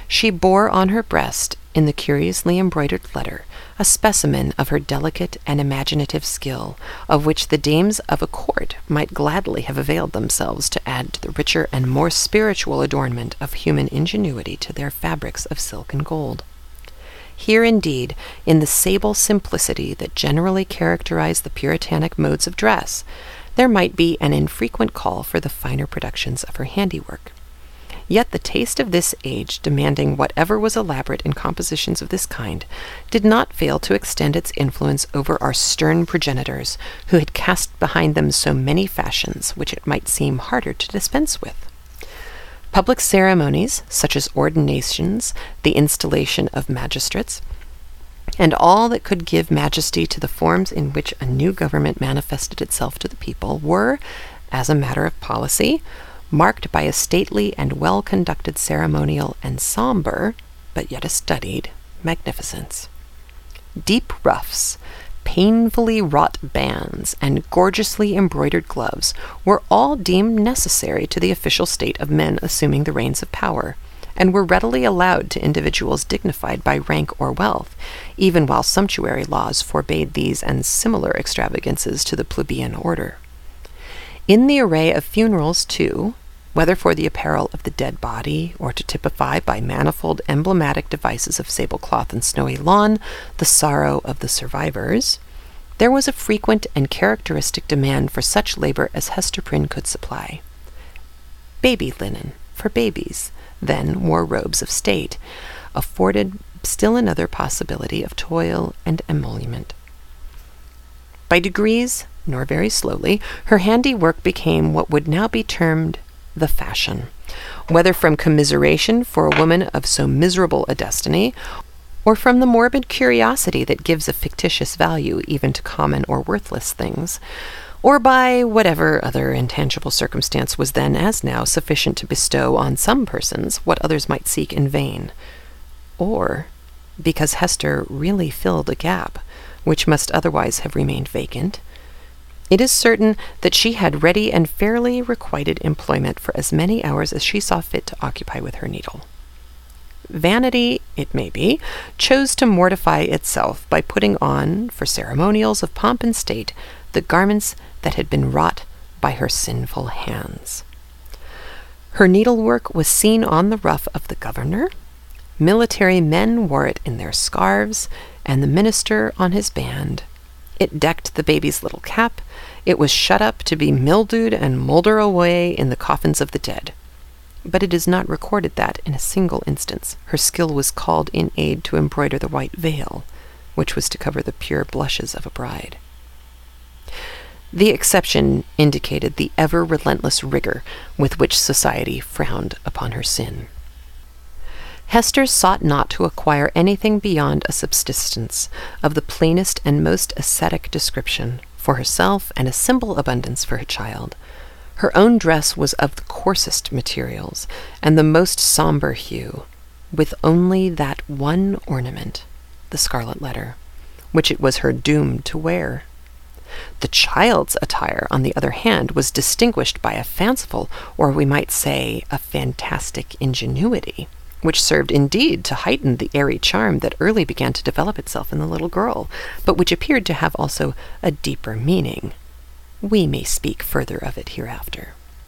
she bore on her breast, in the curiously embroidered letter, a specimen of her delicate and imaginative skill, of which the dames of a court might gladly have availed themselves to add to the richer and more spiritual adornment of human ingenuity to their fabrics of silk and gold. Here, indeed, in the sable simplicity that generally characterized the Puritanic modes of dress, there might be an infrequent call for the finer productions of her handiwork. Yet the taste of this age, demanding whatever was elaborate in compositions of this kind, did not fail to extend its influence over our stern progenitors, who had cast behind them so many fashions which it might seem harder to dispense with. Public ceremonies, such as ordinations, the installation of magistrates, and all that could give majesty to the forms in which a new government manifested itself to the people, were, as a matter of policy, marked by a stately and well-conducted ceremonial and somber, but yet a studied, magnificence. Deep ruffs, painfully wrought bands, and gorgeously embroidered gloves were all deemed necessary to the official state of men assuming the reins of power, and were readily allowed to individuals dignified by rank or wealth, even while sumptuary laws forbade these and similar extravagances to the plebeian order. In the array of funerals, too, whether for the apparel of the dead body, or to typify by manifold emblematic devices of sable cloth and snowy lawn the sorrow of the survivors, there was a frequent and characteristic demand for such labor as Hester Prynne could supply. Baby linen, for babies, then wore robes of state, afforded still another possibility of toil and emolument. By degrees, nor very slowly, her handiwork became what would now be termed the fashion, whether from commiseration for a woman of so miserable a destiny, or from the morbid curiosity that gives a fictitious value even to common or worthless things, or by whatever other intangible circumstance was then, as now, sufficient to bestow on some persons what others might seek in vain, or because Hester really filled a gap which must otherwise have remained vacant. It is certain that she had ready and fairly requited employment for as many hours as she saw fit to occupy with her needle. Vanity, it may be, chose to mortify itself by putting on, for ceremonials of pomp and state, the garments that had been wrought by her sinful hands. Her needlework was seen on the ruff of the governor, military men wore it in their scarves, and the minister on his band. It decked the baby's little cap. It was shut up to be mildewed and moulder away in the coffins of the dead. But it is not recorded that, in a single instance, her skill was called in aid to embroider the white veil, which was to cover the pure blushes of a bride. The exception indicated the ever-relentless rigor with which society frowned upon her sin. Hester sought not to acquire anything beyond a subsistence of the plainest and most ascetic description for herself and a simple abundance for her child. Her own dress was of the coarsest materials and the most somber hue, with only that one ornament, the scarlet letter, which it was her doom to wear. The child's attire, on the other hand, was distinguished by a fanciful, or we might say a fantastic ingenuity, which served indeed to heighten the airy charm that early began to develop itself in the little girl, but which appeared to have also a deeper meaning. We may speak further of it hereafter.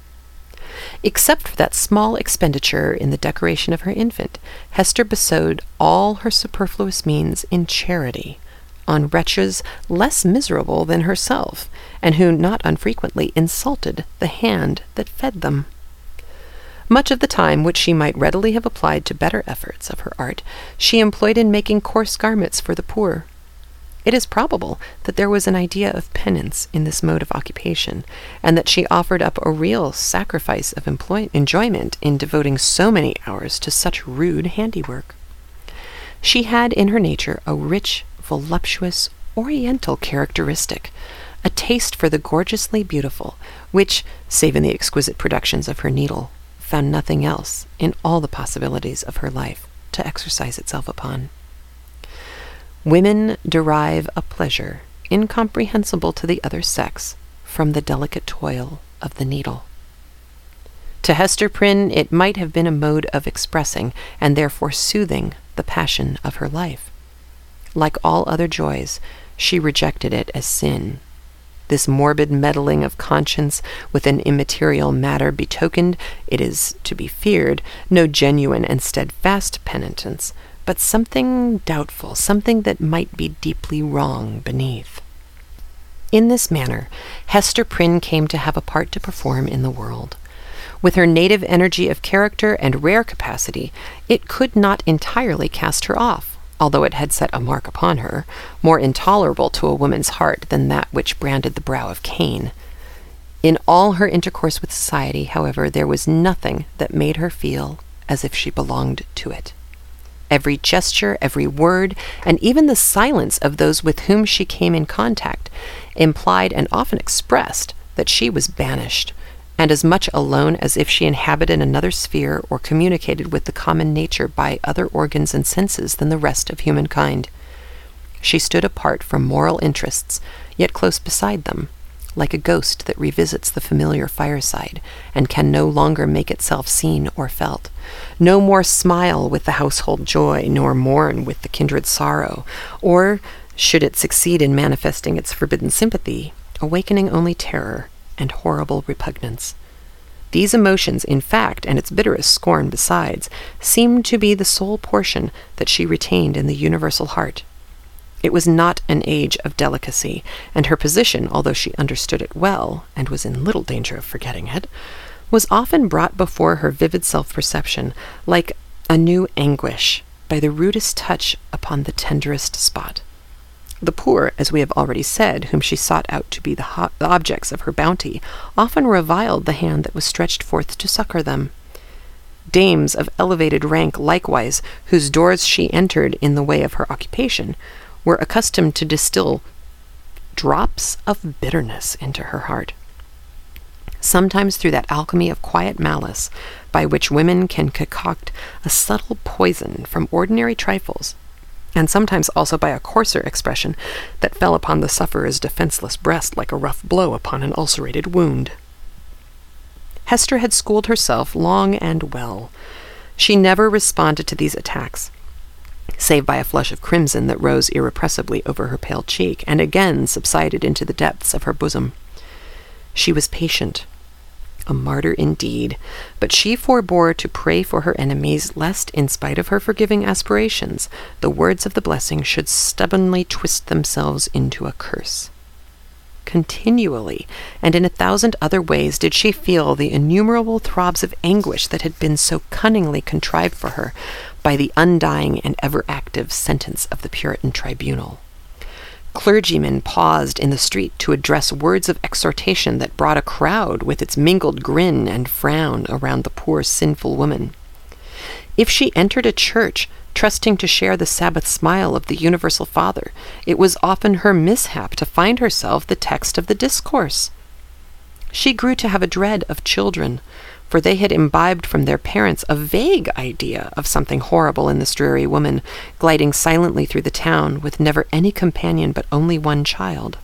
Except for that small expenditure in the decoration of her infant, Hester bestowed all her superfluous means in charity on wretches less miserable than herself, and who not unfrequently insulted the hand that fed them. Much of the time which she might readily have applied to better efforts of her art, she employed in making coarse garments for the poor. It is probable that there was an idea of penance in this mode of occupation, and that she offered up a real sacrifice of employ- enjoyment in devoting so many hours to such rude handiwork. She had in her nature a rich, voluptuous, oriental characteristic, a taste for the gorgeously beautiful, which, save in the exquisite productions of her needle, found nothing else in all the possibilities of her life to exercise itself upon. Women derive a pleasure incomprehensible to the other sex from the delicate toil of the needle. To Hester Prynne, it might have been a mode of expressing, and therefore soothing, the passion of her life. Like all other joys, she rejected it as sin. This morbid meddling of conscience with an immaterial matter betokened, it is to be feared, no genuine and steadfast penitence, but something doubtful, something that might be deeply wrong beneath. In this manner, Hester Prynne came to have a part to perform in the world. With her native energy of character and rare capacity, it could not entirely cast her off, although it had set a mark upon her, more intolerable to a woman's heart than that which branded the brow of Cain. In all her intercourse with society, however, there was nothing that made her feel as if she belonged to it. Every gesture, every word, and even the silence of those with whom she came in contact implied and often expressed that she was banished, and as much alone as if she inhabited another sphere or communicated with the common nature by other organs and senses than the rest of humankind. She stood apart from moral interests, yet close beside them, like a ghost that revisits the familiar fireside, and can no longer make itself seen or felt, no more smile with the household joy, nor mourn with the kindred sorrow, or, should it succeed in manifesting its forbidden sympathy, awakening only terror and horrible repugnance. These emotions, in fact, and its bitterest scorn besides, seemed to be the sole portion that she retained in the universal heart. It was not an age of delicacy, and her position, although she understood it well, and was in little danger of forgetting it, was often brought before her vivid self-perception, like a new anguish, by the rudest touch upon the tenderest spot. The poor, as we have already said, whom she sought out to be the, ho- the objects of her bounty, often reviled the hand that was stretched forth to succor them. Dames of elevated rank, likewise, whose doors she entered in the way of her occupation, were accustomed to distill drops of bitterness into her heart. Sometimes through that alchemy of quiet malice, by which women can concoct a subtle poison from ordinary trifles, and sometimes also by a coarser expression that fell upon the sufferer's defenseless breast like a rough blow upon an ulcerated wound. Hester had schooled herself long and well. She never responded to these attacks, save by a flush of crimson that rose irrepressibly over her pale cheek and again subsided into the depths of her bosom. She was patient, a martyr indeed, but she forbore to pray for her enemies, lest, in spite of her forgiving aspirations, the words of the blessing should stubbornly twist themselves into a curse. Continually, and in a thousand other ways, did she feel the innumerable throbs of anguish that had been so cunningly contrived for her by the undying and ever-active sentence of the Puritan tribunal. Clergymen paused in the street to address words of exhortation that brought a crowd with its mingled grin and frown around the poor sinful woman. If she entered a church, trusting to share the Sabbath smile of the Universal Father, it was often her mishap to find herself the text of the discourse. She grew to have a dread of children, for they had imbibed from their parents a vague idea of something horrible in this dreary woman, gliding silently through the town with never any companion but only one child.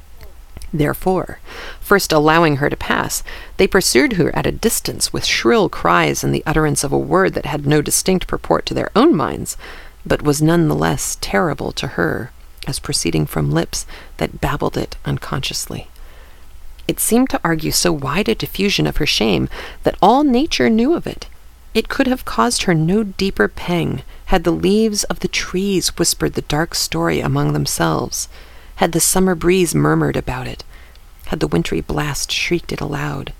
Therefore, first allowing her to pass, they pursued her at a distance with shrill cries and the utterance of a word that had no distinct purport to their own minds, but was none the less terrible to her as proceeding from lips that babbled it unconsciously. It seemed to argue so wide a diffusion of her shame that all nature knew of it. It could have caused her no deeper pang had the leaves of the trees whispered the dark story among themselves, had the summer breeze murmured about it, had the wintry blast shrieked it aloud.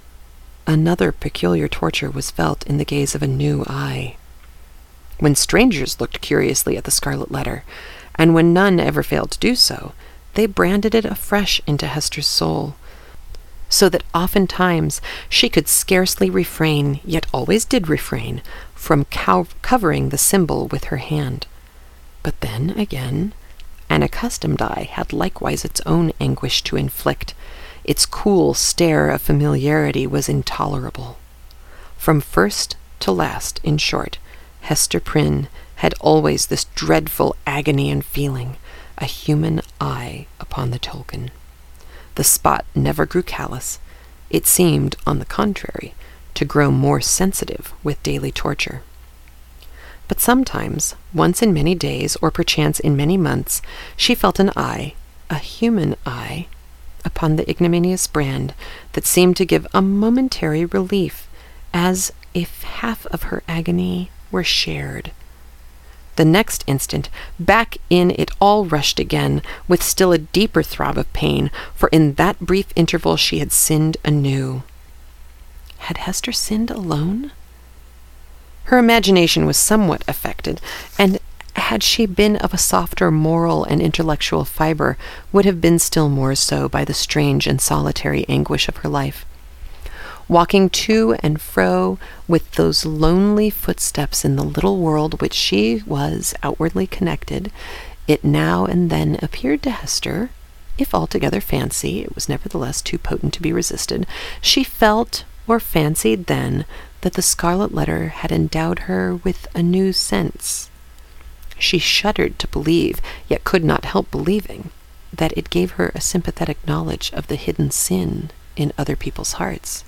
Another peculiar torture was felt in the gaze of a new eye. When strangers looked curiously at the scarlet letter, and when none ever failed to do so, they branded it afresh into Hester's soul, so that oftentimes she could scarcely refrain, yet always did refrain, from cow- covering the symbol with her hand. But then, again, an accustomed eye had likewise its own anguish to inflict. Its cool stare of familiarity was intolerable. From first to last, in short, Hester Prynne had always this dreadful agony and feeling, a human eye upon the token. The spot never grew callous. It seemed, on the contrary, to grow more sensitive with daily torture. But sometimes, once in many days, or perchance in many months, she felt an eye, a human eye, upon the ignominious brand that seemed to give a momentary relief, as if half of her agony were shared. The next instant, back in it all rushed again, with still a deeper throb of pain, for in that brief interval she had sinned anew. Had Hester sinned alone? Her imagination was somewhat affected, and had she been of a softer moral and intellectual fiber, would have been still more so by the strange and solitary anguish of her life. Walking to and fro with those lonely footsteps in the little world which she was outwardly connected, it now and then appeared to Hester, if altogether fancy, it was nevertheless too potent to be resisted. She felt or fancied then that the scarlet letter had endowed her with a new sense. She shuddered to believe, yet could not help believing, that it gave her a sympathetic knowledge of the hidden sin in other people's hearts.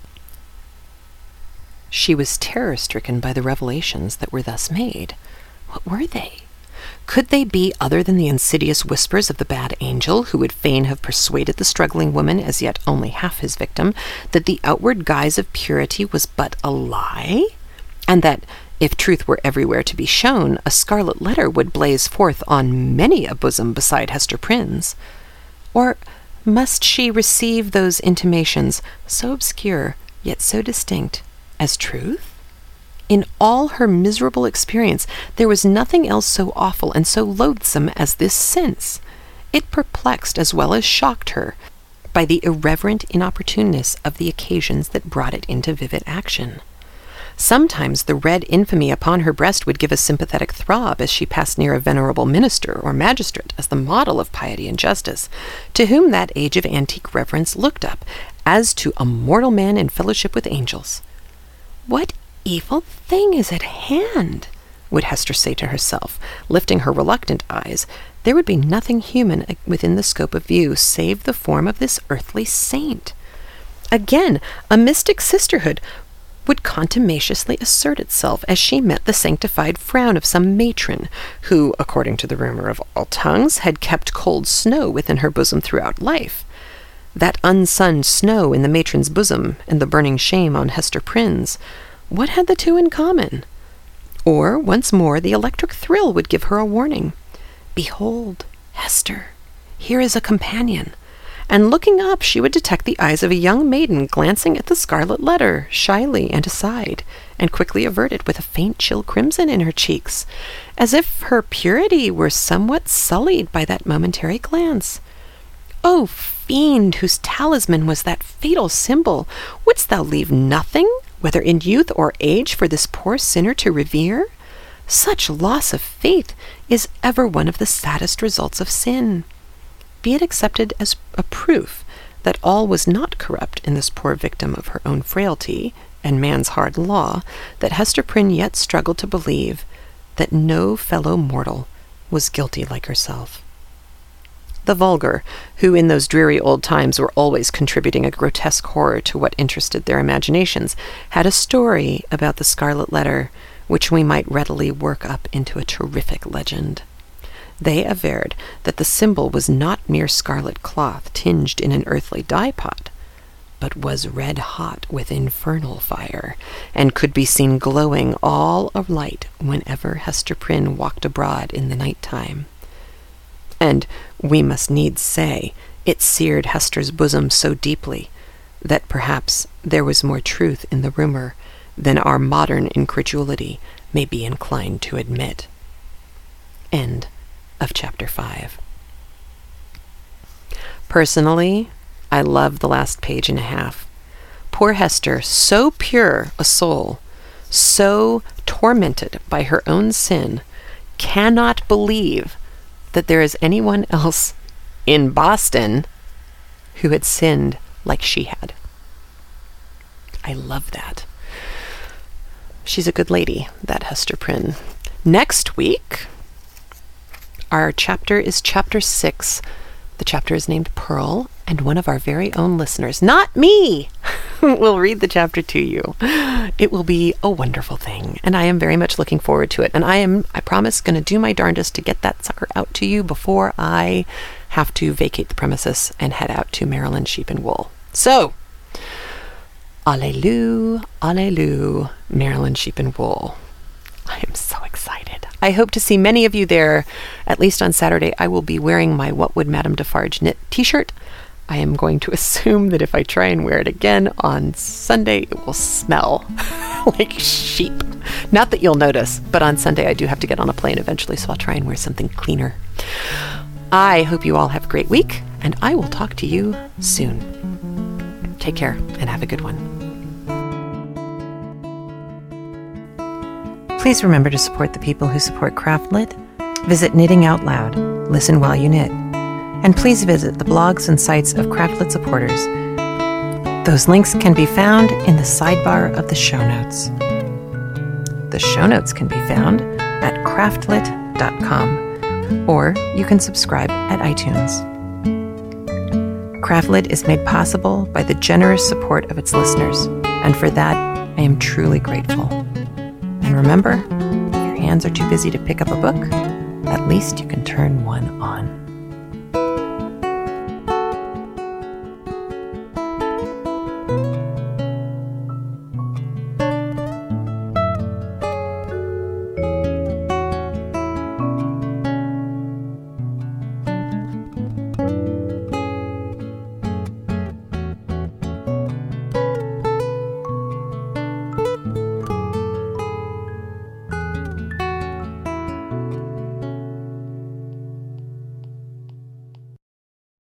She was terror-stricken by the revelations that were thus made. What were they? Could they be other than the insidious whispers of the bad angel, who would fain have persuaded the struggling woman, as yet only half his victim, that the outward guise of purity was but a lie, and that, if truth were everywhere to be shown, a scarlet letter would blaze forth on many a bosom beside Hester Prynne's? Or must she receive those intimations, so obscure, yet so distinct, as truth? In all her miserable experience, there was nothing else so awful and so loathsome as this sense. It perplexed as well as shocked her by the irreverent inopportuneness of the occasions that brought it into vivid action. Sometimes the red infamy upon her breast would give a sympathetic throb as she passed near a venerable minister or magistrate as the model of piety and justice, to whom that age of antique reverence looked up as to a mortal man in fellowship with angels. What evil thing is at hand? Would Hester say to herself, lifting her reluctant eyes. There would be nothing human within the scope of view save the form of this earthly saint. Again, a mystic sisterhood would contumaciously assert itself as she met the sanctified frown of some matron, who, according to the rumor of all tongues, had kept cold snow within her bosom throughout life. That unsunned snow in the matron's bosom, and the burning shame on Hester Prynne's, what had the two in common? Or, once more, the electric thrill would give her a warning. Behold, Hester, here is a companion. And looking up, she would detect the eyes of a young maiden glancing at the scarlet letter, shyly and aside, and quickly avert it with a faint chill crimson in her cheeks, as if her purity were somewhat sullied by that momentary glance. O fiend, whose talisman was that fatal symbol, wouldst thou leave nothing, whether in youth or age, for this poor sinner to revere? Such loss of faith is ever one of the saddest results of sin. Be it accepted as a proof that all was not corrupt in this poor victim of her own frailty and man's hard law, that Hester Prynne yet struggled to believe that no fellow mortal was guilty like herself. The vulgar, who in those dreary old times were always contributing a grotesque horror to what interested their imaginations, had a story about the scarlet letter which we might readily work up into a terrific legend. They averred that the symbol was not mere scarlet cloth tinged in an earthly dye-pot, but was red-hot with infernal fire, and could be seen glowing all alight whenever Hester Prynne walked abroad in the night-time. And, we must needs say, it seared Hester's bosom so deeply that perhaps there was more truth in the rumor than our modern incredulity may be inclined to admit. End of chapter five. Personally, I love the last page and a half. Poor Hester, so pure a soul, so tormented by her own sin, cannot believe that there is anyone else in Boston who had sinned like she had. I love that. She's a good lady, that Hester Prynne. Next week, our chapter is chapter six. The chapter is named Pearl, and one of our very own listeners, not me, will read the chapter to you. It will be a wonderful thing, and I am very much looking forward to it. And I am, I promise, going to do my darndest to get that sucker out to you before I have to vacate the premises and head out to Maryland Sheep and Wool. So, Alleluia, Alleluia, Maryland Sheep and Wool. I am so excited. I hope to see many of you there, at least on Saturday. I will be wearing my What Would Madame Defarge knit t-shirt. I am going to assume that if I try and wear it again on Sunday, it will smell like sheep. Not that you'll notice, but on Sunday I do have to get on a plane eventually, so I'll try and wear something cleaner. I hope you all have a great week, and I will talk to you soon. Take care and have a good one. Please remember to support the people who support Craftlit. Visit Knitting Out Loud. Listen while you knit. And please visit the blogs and sites of Craftlit supporters. Those links can be found in the sidebar of the show notes. The show notes can be found at craftlit dot com, or you can subscribe at iTunes. Craftlit is made possible by the generous support of its listeners, and for that, I am truly grateful. And remember, if your hands are too busy to pick up a book, at least you can turn one on.